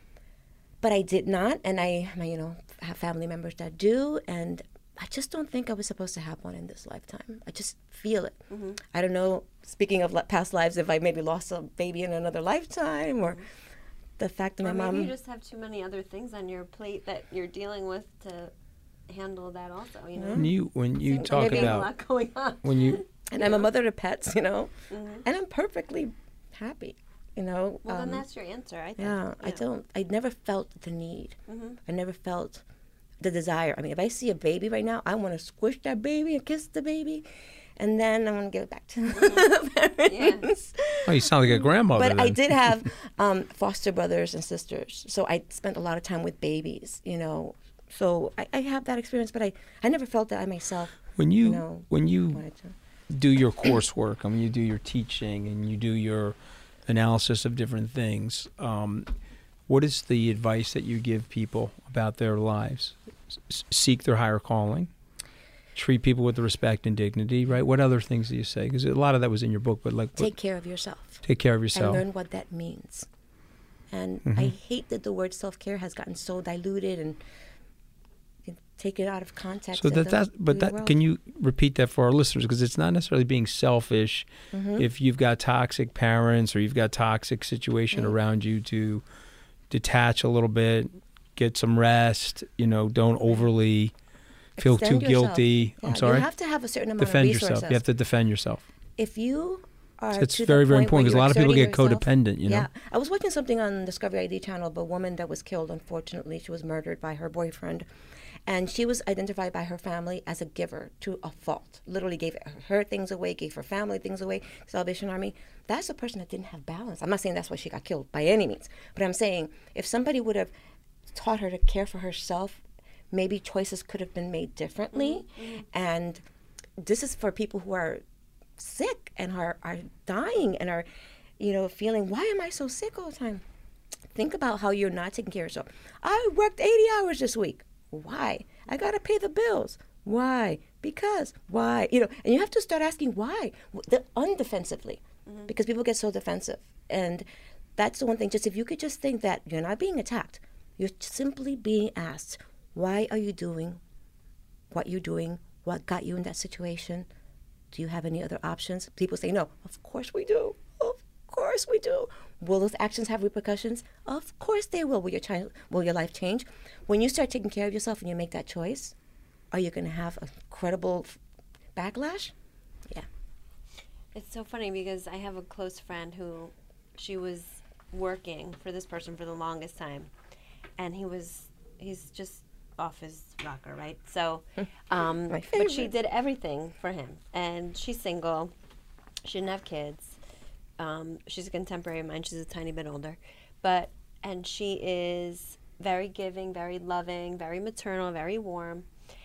But I did not, and I, my, you know, have family members that do, and I just don't think I was supposed to have one in this lifetime. I just feel it. Mm-hmm. I don't know. Speaking of li- past lives, if I maybe lost a baby in another lifetime, or the fact that Or my maybe mom. you just have too many other things on your plate that you're dealing with to handle that also, you know? When you when you Seems talk like there's a about lot going on. when you and I'm a mother to pets, you know, Mm-hmm. and I'm perfectly happy, you know. Well, um, then that's your answer, I think. Yeah, I don't. I never felt the need. Mm-hmm. I never felt the desire. I mean, if I see a baby right now, I want to squish that baby and kiss the baby, and then I want to give it back to the parents. oh, you sound like a grandmother. But I then. did have um, foster brothers and sisters, so I spent a lot of time with babies. You know, so I, I have that experience. But I, I never felt that I myself. when you know, when you wanted to. do your coursework, I mean, you do your teaching and you do your analysis of different things. Um, what is the advice that you give people about their lives? S- seek their higher calling, treat people with respect and dignity, right? What other things do you say? Because a lot of that was in your book, but like, what- Take care of yourself. take care of And yourself. learn what that means. And Mm-hmm. I hate that the word self-care has gotten so diluted and taken out of context. So in that the that but real that world. can you repeat that for our listeners, because it's not necessarily being selfish Mm-hmm. if you've got toxic parents or you've got toxic situation Right. around you to detach a little bit, get some rest, you know, don't overly feel Extend too yourself. guilty. Yeah, I'm sorry. You have to have a certain amount defend of resources. yourself. You have to defend yourself. If you are It's to the very, very point where important because a you're lot of people get exerting yourself- codependent, you know. Yeah. I was watching something on Discovery I D channel of a woman that was killed, unfortunately. She was murdered by her boyfriend. And she was identified by her family as a giver to a fault. Literally gave her things away, gave her family things away. Salvation Army. That's a person that didn't have balance. I'm not saying that's why she got killed by any means. But I'm saying if somebody would have taught her to care for herself, maybe choices could have been made differently. Mm-hmm. And this is for people who are sick and are, are dying and are, you know, feeling, why am I so sick all the time? Think about how you're not taking care of yourself. I worked eighty hours this week. Why? I got to pay the bills. Why? Because. Why? You know, and you have to start asking why, the undefensively, Mm-hmm. because people get so defensive. And that's the one thing, just if you could just think that you're not being attacked, you're simply being asked, why are you doing what you're doing? What got you in that situation? Do you have any other options? People say, no, of course we do. Of course we do. Will those actions have repercussions? Of course they will. Will your, child, will your life change? When you start taking care of yourself and you make that choice, are you going to have a credible backlash? Yeah. It's so funny because I have a close friend who she was working for this person for the longest time. And he was, he's just off his rocker, right? So, um, My but she favorite. did everything for him. And she's single. She didn't have kids. Um, she's a contemporary of mine. She's a tiny bit older. But, and she is very giving, very loving, very maternal, very warm.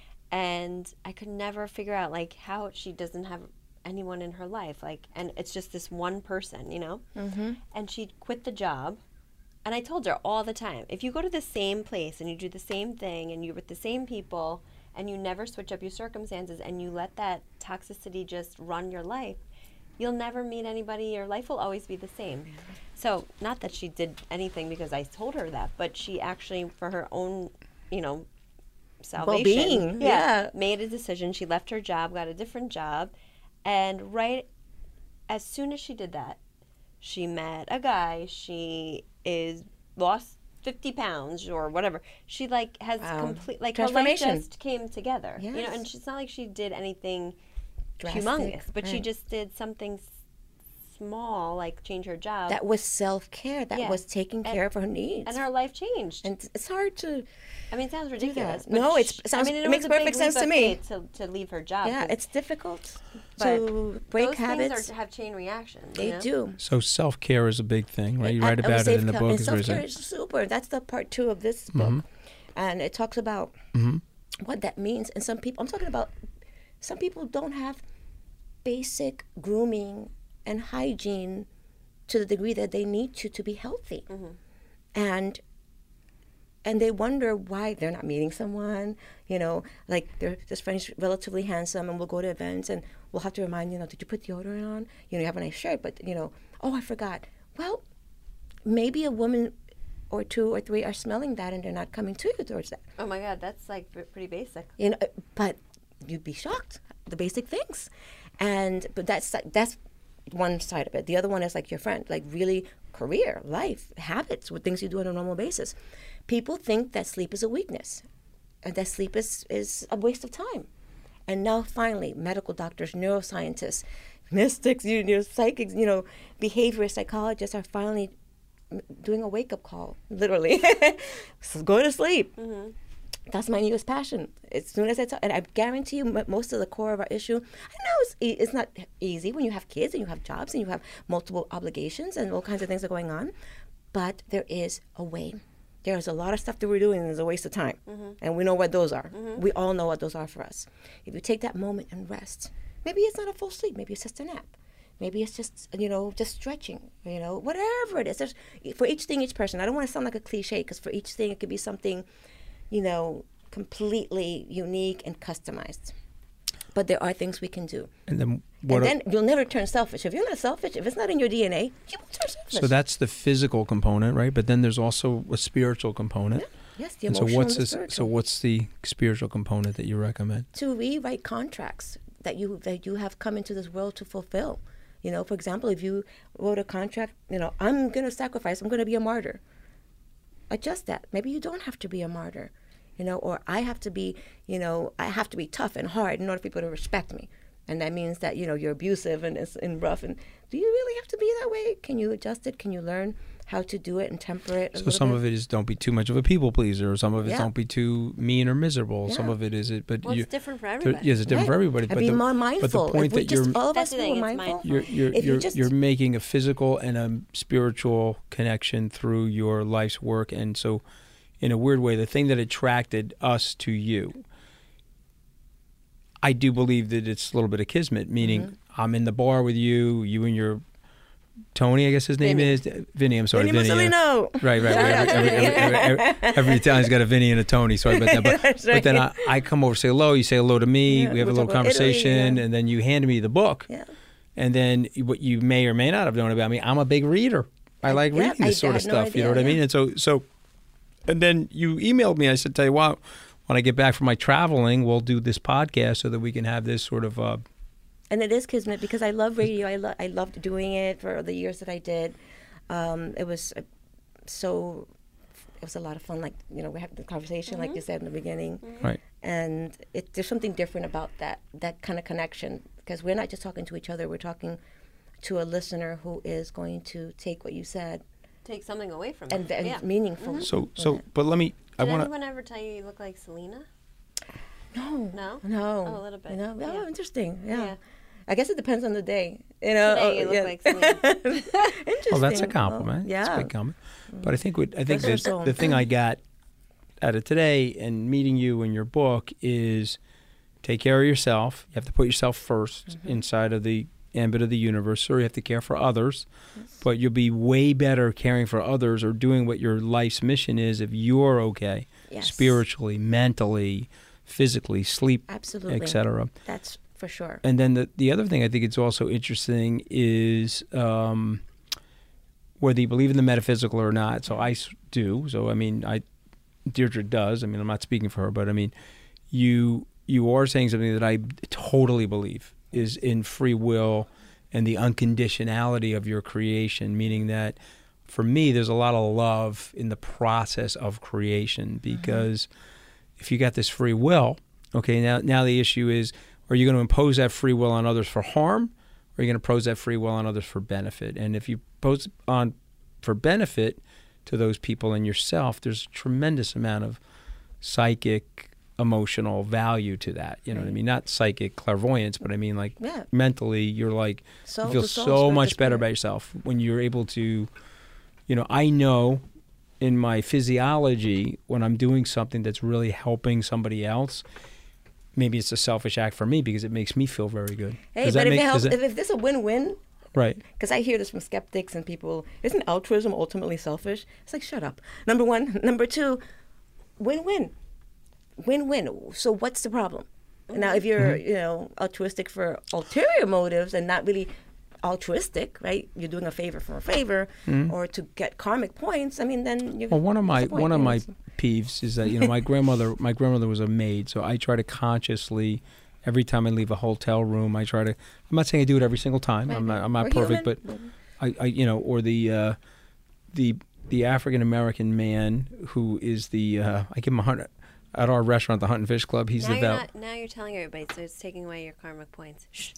And I could never figure out, like, how she doesn't have anyone in her life. Like, and it's just this one person, you know? Mm-hmm. And she quit the job. And I told her all the time, if you go to the same place and you do the same thing and you're with the same people and you never switch up your circumstances and you let that toxicity just run your life, you'll never meet anybody. Your life will always be the same. So not that she did anything because I told her that, but she actually, for her own, you know, salvation, Well-being, yeah. made a decision. She left her job, got a different job. And right as soon as she did that, she met a guy. She is lost fifty pounds or whatever. She like has Wow. complete like her life Transformation. just came together. You know, Yes. and it's not like she did anything Drastic, humongous, but she right. just did something s- small, like change her job, That was self-care. That Yeah. was taking And- care of her needs. and her life changed. And it's hard to, I mean, it sounds ridiculous. that. but No, it's- sh- it sounds- I mean, it it makes was a big perfect sense leap to of me. faith to, to leave her job. yeah, 'cause- it's difficult but to break those habits. things are, have chain reactions. They you know? do. So self-care is a big thing, right? You write And- and about it in the self- book. And is what you're self-care saying. is super. That's the part two of this book. And it talks about what that means. And some people, I'm talking about, some people don't have basic grooming and hygiene to the degree that they need to to be healthy. And and they wonder why they're not meeting someone, you know, like their this friend's relatively handsome and we'll go to events and we'll have to remind, you know, did you put deodorant on? You know, you have a nice shirt, but, you know, oh, I forgot. Well, maybe a woman or two or three are smelling that and they're not coming to you towards that. Oh my God, that's like v- pretty basic. You know, but you'd be shocked, the basic things. And, but that's, that's one side of it. The other one is like your friend, like really career, life, habits, with things you do on a normal basis. People think that sleep is a weakness and that sleep is, is a waste of time. And now finally, medical doctors, neuroscientists, mystics, you know, psychics, you know, behaviorist psychologists are finally doing a wake-up call, literally. So go to sleep. That's my newest passion. As soon as I tell, and I guarantee you, m- most of the core of our issue, I know it's, e- it's not easy when you have kids and you have jobs and you have multiple obligations and all kinds of things are going on, but there is a way. There's a lot of stuff that we're doing and it's a waste of time. And we know what those are. We all know what those are for us. If you take that moment and rest, maybe it's not a full sleep, maybe it's just a nap. Maybe it's just, you know, just stretching, you know, whatever it is. There's, for each thing, each person. I don't want to sound like a cliche because for each thing it could be something, you know, completely unique and customized. But there are things we can do. And then what? And then you'll never turn selfish. If you're not selfish, if it's not in your D N A, you won't turn selfish. so that's the physical component, right? But then there's also a spiritual component. Yes, the And so emotional what's and the this? So spiritual. what's the spiritual component that you recommend? To rewrite contracts that you that you have come into this world to fulfill. You know, for example, if you wrote a contract, you know, I'm going to sacrifice, I'm going to be a martyr. Adjust that. Maybe you don't have to be a martyr, you know, or I have to be, you know, I have to be tough and hard in order for people to respect me. And that means that, you know, you're abusive and, it's- and rough. And do you really have to be that way? Can you adjust it? Can you learn how to do it and temper it a So little some bit? of it is don't be too much of a people pleaser, or some of it is Yeah. don't be too mean or miserable. Some Yeah. of it is it, but Well, you, it's different for there- everybody. yes, it's different for Right. everybody. And but be the, more but mindful. the point if we that just, you're all of That's us the thing, were it's mindful. mindful. you're you're if you you're, just- you're making a physical and a spiritual connection through your life's work. And so in a weird way, the thing that attracted us to you, I do believe that it's a little bit of kismet, meaning Mm-hmm. I'm in the bar with you, you and your Tony, I guess his name Vinny. is Vinny. I'm sorry, Vinny Vinny. yeah. Mussolino. Right, right, right. Every, every, every, every, every town's got a Vinny and a Tony. Sorry about that. But, That's but then I, right. I come over, say hello. You say hello to me. Yeah, we have a we'll little talk about Italy, conversation, yeah. and then you hand me the book. Yeah. And then what you may or may not have known about me, I'm a big reader. I like yeah, reading this I sort of had no stuff. you know idea, what I mean? yeah. And so, so, and then you emailed me. I said, tell you what, when I get back from my traveling, we'll do this podcast so that we can have this sort of. Uh, And it is kismet because I love radio. I, lo- I loved doing it for the years that I did. Um, it was uh, so, it was a lot of fun. Like, you know, we had the conversation, like you said in the beginning. right. And it, there's something different about that, that kind of connection. Because we're not just talking to each other, we're talking to a listener who is going to take what you said Take something away from and, it. and yeah. meaningful. So, so, but let me. I Did want to. anyone ever tell you you look like Selena? No. No? No. Oh, a little bit. You know? Oh, Yeah. interesting. Yeah. Yeah. I guess it depends on the day. You know, Today oh, you look yeah. like Selena. Interesting. Well, that's a Well, compliment. yeah. It's a big compliment. But I think what I think Those that are so- the thing I got out of today and meeting you in your book is take care of yourself. You have to put yourself first Mm-hmm. inside of the ambit of the universe, or you have to care for others. But you'll be way better caring for others or doing what your life's mission is if you're okay, Yes. spiritually, mentally, physically, sleep, Absolutely. et cetera. That's for sure. And then the the other thing I think it's also interesting is um, whether you believe in the metaphysical or not. So I s- do. So I mean, I Deirdre does. I mean, I'm not speaking for her, but I mean, you you are saying something that I totally believe is in free will and the unconditionality of your creation, meaning that for me, there's a lot of love in the process of creation because mm-hmm. if you got this free will, okay, now now the issue is, are you going to impose that free will on others for harm, or are you going to impose that free will on others for benefit? And if you impose on for benefit to those people and yourself, there's a tremendous amount of psychic, emotional value to that. You know right. what I mean? Not psychic clairvoyance, but I mean like yeah. mentally, you're like, soul you feel so soul, much better about yourself when you're able to, you know, I know in my physiology when I'm doing something that's really helping somebody else, maybe it's a selfish act for me because it makes me feel very good. Hey, does but if, make, it helps, it, if, if this is a win-win, right? Because I hear this from skeptics and people, isn't altruism ultimately selfish? It's like, shut up. Number one. Number two, win-win. Win-win. So what's the problem? Mm-hmm. Now, if you're, mm-hmm. you know, altruistic for ulterior motives and not really altruistic, right? You're doing a favor for a favor, mm-hmm. or to get karmic points. I mean, then you. Well, one of my one of my peeves is that you know my grandmother my grandmother was a maid, so I try to consciously every time I leave a hotel room, I try to. I'm not saying I do it every single time. Right. I'm not I'm not We're perfect, human. but I, I you know or the uh, the the African American man who is the uh, I give him a hundred. At our restaurant, the Hunt and Fish Club, he's now the you're val- not, now you're telling everybody, so it's taking away your karmic points. Shh.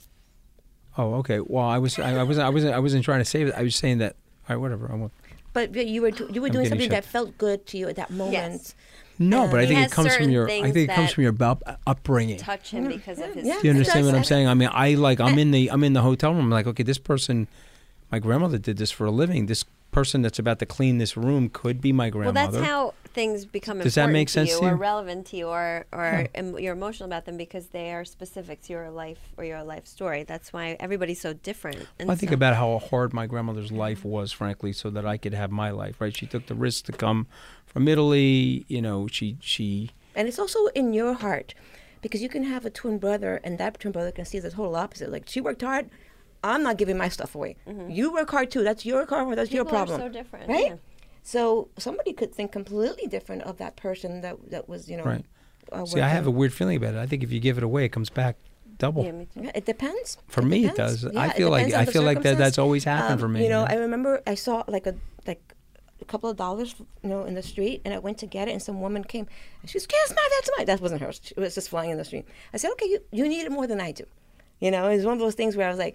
Oh, okay. Well, I was, I, I wasn't, I wasn't, I wasn't trying to save it. I was saying that. All right, whatever. I won't. But you were, you were doing something shut. that felt good to you at that moment. Yes. No, um, but I think it comes from your. I think it comes from your up, upbringing. Touch him because of his. Yeah. Do you understand what I'm saying? I mean, I like. I'm in the. I'm in the hotel room. I'm like, okay, this person, my grandmother did this for a living. This person that's about to clean this room could be my grandmother. Well, that's how things become Does important that make to sense you to you? or relevant to you or, or Yeah. em- you're emotional about them because they are specific to your life or your life story. That's why everybody's so different. And I think so, about how hard my grandmother's life was, frankly, so that I could have my life, right? She took the risk to come from Italy, you know, she... she and it's also in your heart because you can have a twin brother and that twin brother can see the total opposite. Like, she worked hard, I'm not giving my stuff away. Mm-hmm. You work hard too, that's your karma, that's People your problem. Are so different, right? Yeah. So somebody could think completely different of that person that that was, you know. Right. Uh, See, I have a weird feeling about it. I think if you give it away, it comes back double. Yeah, me too. Yeah, it depends. For it me, depends. it does. Yeah, I it feel like depends on I the feel like that circumstance. that's always happened um, for me. You know, yeah. I remember I saw like a like a couple of dollars, you know, in the street, and I went to get it, and some woman came, and she was, "That's mine, that's mine." That wasn't hers. It was just flying in the street. I said, "Okay, you you need it more than I do." You know, it's one of those things where I was like,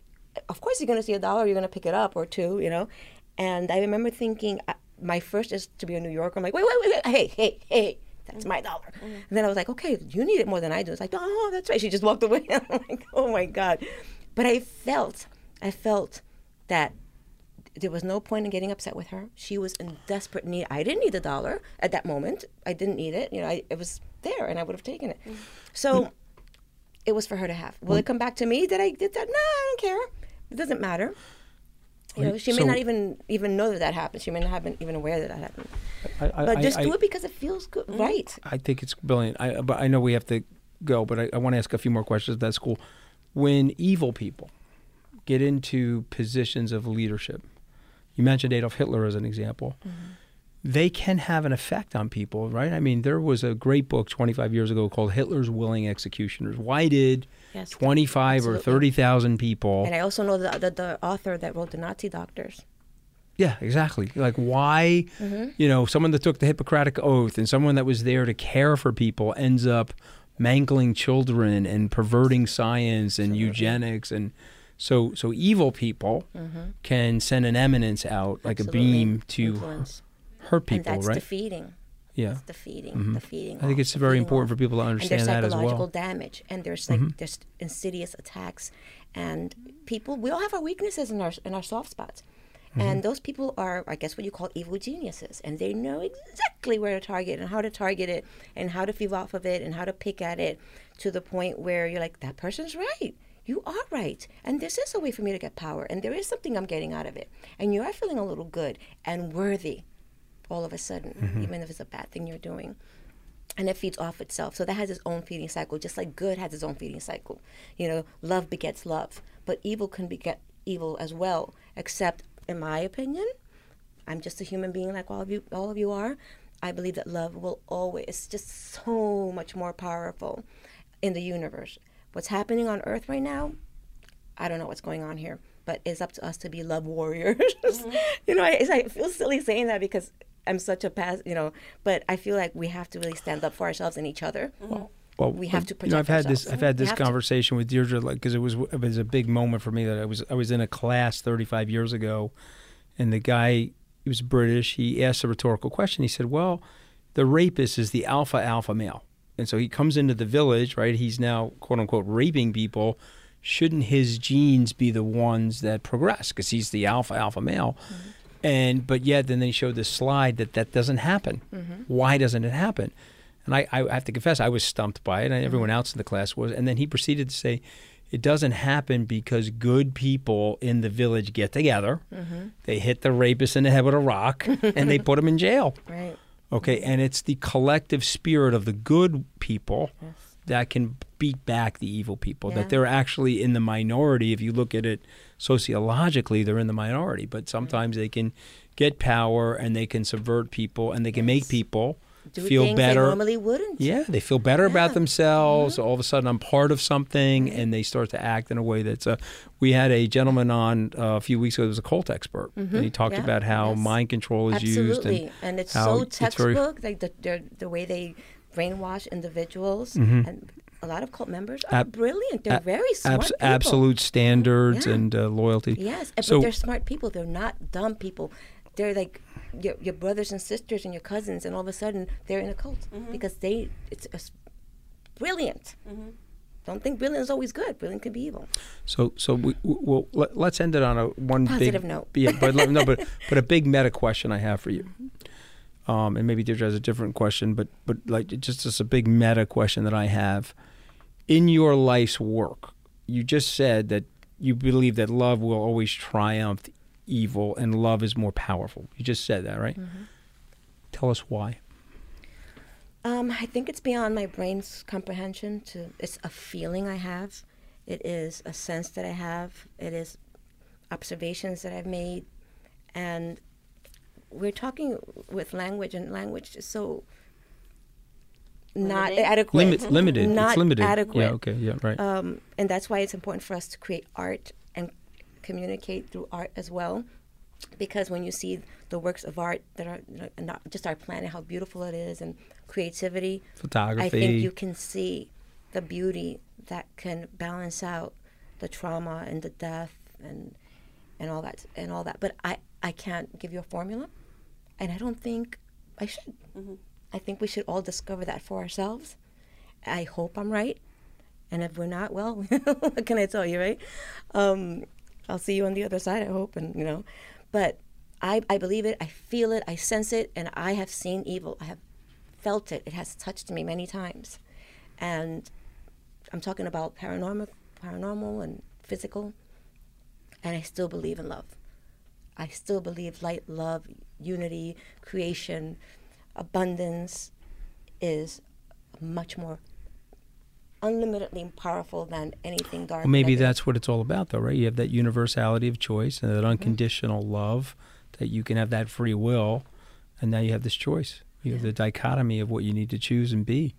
"Of course, you're going to see a dollar, you're going to pick it up or two, you know." And I remember thinking, uh, my first is to be a New Yorker. I'm like, wait, wait, wait, wait, hey, hey, hey, that's my dollar. Mm-hmm. And then I was like, okay, you need it more than I do. It's like, oh, that's right. She just walked away. I'm like, oh my God. But I felt, I felt that there was no point in getting upset with her. She was in desperate need. I didn't need the dollar at that moment. I didn't need it. You know, I, it was there, and I would have taken it. Mm-hmm. So mm-hmm. it was for her to have. Will mm-hmm. it come back to me that I did that? No, I don't care. It doesn't matter. You know, she may so, not even even know that that happened. She may not have been even aware that that happened. I, I, but just I, do it because it feels good, right? I think it's brilliant. I, but I know we have to go, but I, I want to ask a few more questions. That's cool. When evil people get into positions of leadership, you mentioned Adolf Hitler as an example. Mm-hmm. They can have an effect on people, right? I mean, there was a great book twenty-five years ago called Hitler's Willing Executioners. Why did yes, twenty-five absolutely. or thirty thousand people... And I also know the, the, the author that wrote The Nazi Doctors. Yeah, exactly. Like why, mm-hmm. you know, someone that took the Hippocratic Oath and someone that was there to care for people ends up mangling children and perverting science and absolutely. eugenics. And so so evil people mm-hmm. can send an eminence out like absolutely. a beam to... Influence. Hurt people, and that's right? defeating. Yeah, that's defeating. Mm-hmm. Defeating. I think it's very important off. for people to understand that as well. And there's psychological damage, and there's like mm-hmm. there's insidious attacks, and people. We all have our weaknesses and our in our soft spots, mm-hmm. and those people are, I guess, what you call evil geniuses, and they know exactly where to target and how to target it, and how to feed off of it, and how to pick at it, to the point where you're like, that person's right. You are right. And this is a way for me to get power, and there is something I'm getting out of it, and you are feeling a little good and worthy. All of a sudden, mm-hmm. even if it's a bad thing you're doing. And it feeds off itself. So that has its own feeding cycle, just like good has its own feeding cycle. You know, love begets love. But evil can beget evil as well. Except, in my opinion, I'm just a human being like all of you all of you are. I believe that love will always, it's just so much more powerful in the universe. What's happening on Earth right now, I don't know what's going on here. but it's up to us to be love warriors. Mm-hmm. You know, I, it's, I feel silly saying that because I'm such a past, you know, but I feel like we have to really stand up for ourselves and each other. Mm-hmm. Well, we have to protect you know, I've had ourselves. this. I've had this We have conversation with Deirdre, like, because it was it was a big moment for me that I was I was in a class thirty-five years ago, and the guy, he was British. He asked a rhetorical question. He said, "Well, the rapist is the alpha alpha male, and so he comes into the village, right? He's now quote unquote raping people. Shouldn't his genes be the ones that progress because he's the alpha alpha male?" Mm-hmm. And but yet then they showed this slide that that doesn't happen. Mm-hmm. Why doesn't it happen? And I, I have to confess, I was stumped by it, and everyone else in the class was. And then he proceeded to say, it doesn't happen because good people in the village get together, mm-hmm. they hit the rapist in the head with a rock, and they put him in jail. Right. Okay, and it's the collective spirit of the good people yes. that can beat back the evil people, yeah. that they're actually in the minority. If you look at it sociologically, they're in the minority. But sometimes right. they can get power, and they can subvert people, and they can yes. make people Do feel things better. They normally wouldn't. Yeah, they feel better yeah. about themselves. Mm-hmm. All of a sudden, I'm part of something, mm-hmm. and they start to act in a way that's. Uh, we had a gentleman on uh, a few weeks ago who was a cult expert, mm-hmm. and he talked yeah. about how yes. mind control is Absolutely. used, and, and it's how so it's textbook, very, like the, the the way they brainwash individuals, mm-hmm. and a lot of cult members are Ab- brilliant. They're ab- very smart abs- people. Absolute standards yeah. and uh, loyalty. Yes, so, but they're smart people. They're not dumb people. They're like your, your brothers and sisters and your cousins, and all of a sudden they're in a cult mm-hmm. because they it's, it's brilliant. Mm-hmm. Don't think brilliant is always good. Brilliant can be evil. So, so we, well, let, let's end it on a one positive big, note. Yeah, but no, but but a big meta question I have for you, um, and maybe Deirdre has a different question, but but like just just a big meta question that I have. In your life's work, you just said that you believe that love will always triumph evil, and love is more powerful. You just said that, right? Mm-hmm. Tell us why. Um, I think it's beyond my brain's comprehension. To it's a feeling I have. It is a sense that I have. It is observations that I've made, and we're talking with language, and language is so not limited. adequate. Limit, limited. Not it's limited. adequate. Yeah. Okay. Yeah. Right. Um, and that's why it's important for us to create art and communicate through art as well, because when you see the works of art that are you know, not just our planet, how beautiful it is, and creativity, photography, I think you can see the beauty that can balance out the trauma and the death and and all that and all that. But I I can't give you a formula, and I don't think I should. Mm-hmm. I think we should all discover that for ourselves. I hope I'm right, and if we're not, well, what can I tell you, right? Um, I'll see you on the other side, I hope, and you know. But I, I believe it, I feel it, I sense it, and I have seen evil. I have felt it. It has touched me many times. And I'm talking about paranormal, paranormal and physical, and I still believe in love. I still believe light, love, unity, creation, abundance is much more unlimitedly powerful than anything dark. Well, maybe negative. that's what it's all about, though, right? You have that universality of choice and that unconditional mm-hmm. love, that you can have that free will, and now you have this choice. You yeah. have the dichotomy of what you need to choose and be.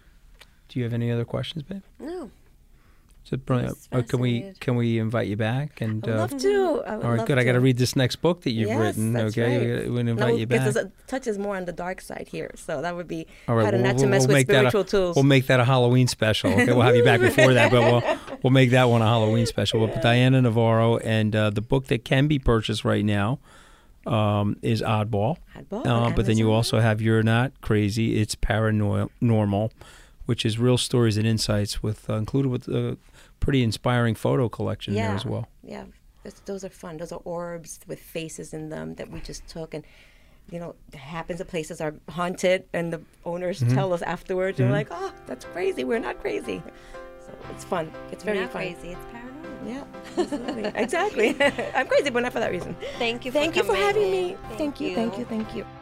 Do you have any other questions, babe? No. So brilliant. Uh, can we can we invite you back? And I'd uh, love to. I would all right, love good. to. I got to read this next book that you've yes, written. That's okay, right. we would invite no, you back. It touches more on the dark side here, so that would be all right, how to we'll, not we'll, to mess we'll with spiritual a, tools. We'll make that a Halloween special. Okay, we'll have you back before that, but we'll we'll make that one a Halloween special. But Diana Navarro, and uh, the book that can be purchased right now um, is Oddball. Oddball. Uh, but then you also have You're Not Crazy. It's Paranormal, which is real stories and insights with uh, included with a pretty inspiring photo collection yeah. there as well. Yeah, That's, those are fun. Those are orbs with faces in them that we just took, and you know, it happens that places are haunted, and the owners mm-hmm. tell us afterwards, mm-hmm. and we're like, oh, that's crazy. We're not crazy. So it's fun. It's very You're not fun. Crazy. It's paranormal. Yeah, absolutely. Exactly. I'm crazy, but not for that reason. Thank you. For Thank you for coming having in. me. Thank, Thank you. you. Thank you. Thank you.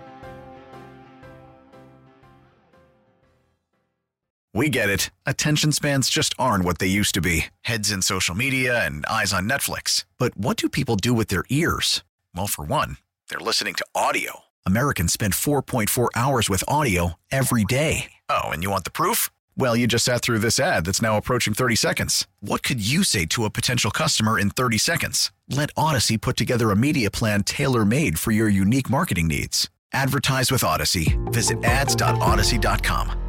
We get it. Attention spans just aren't what they used to be. Heads in social media and eyes on Netflix. But what do people do with their ears? Well, for one, they're listening to audio. Americans spend four point four hours with audio every day. Oh, and you want the proof? Well, you just sat through this ad that's now approaching thirty seconds. What could you say to a potential customer in thirty seconds? Let Odyssey put together a media plan tailor-made for your unique marketing needs. Advertise with Odyssey. Visit ads dot odyssey dot com.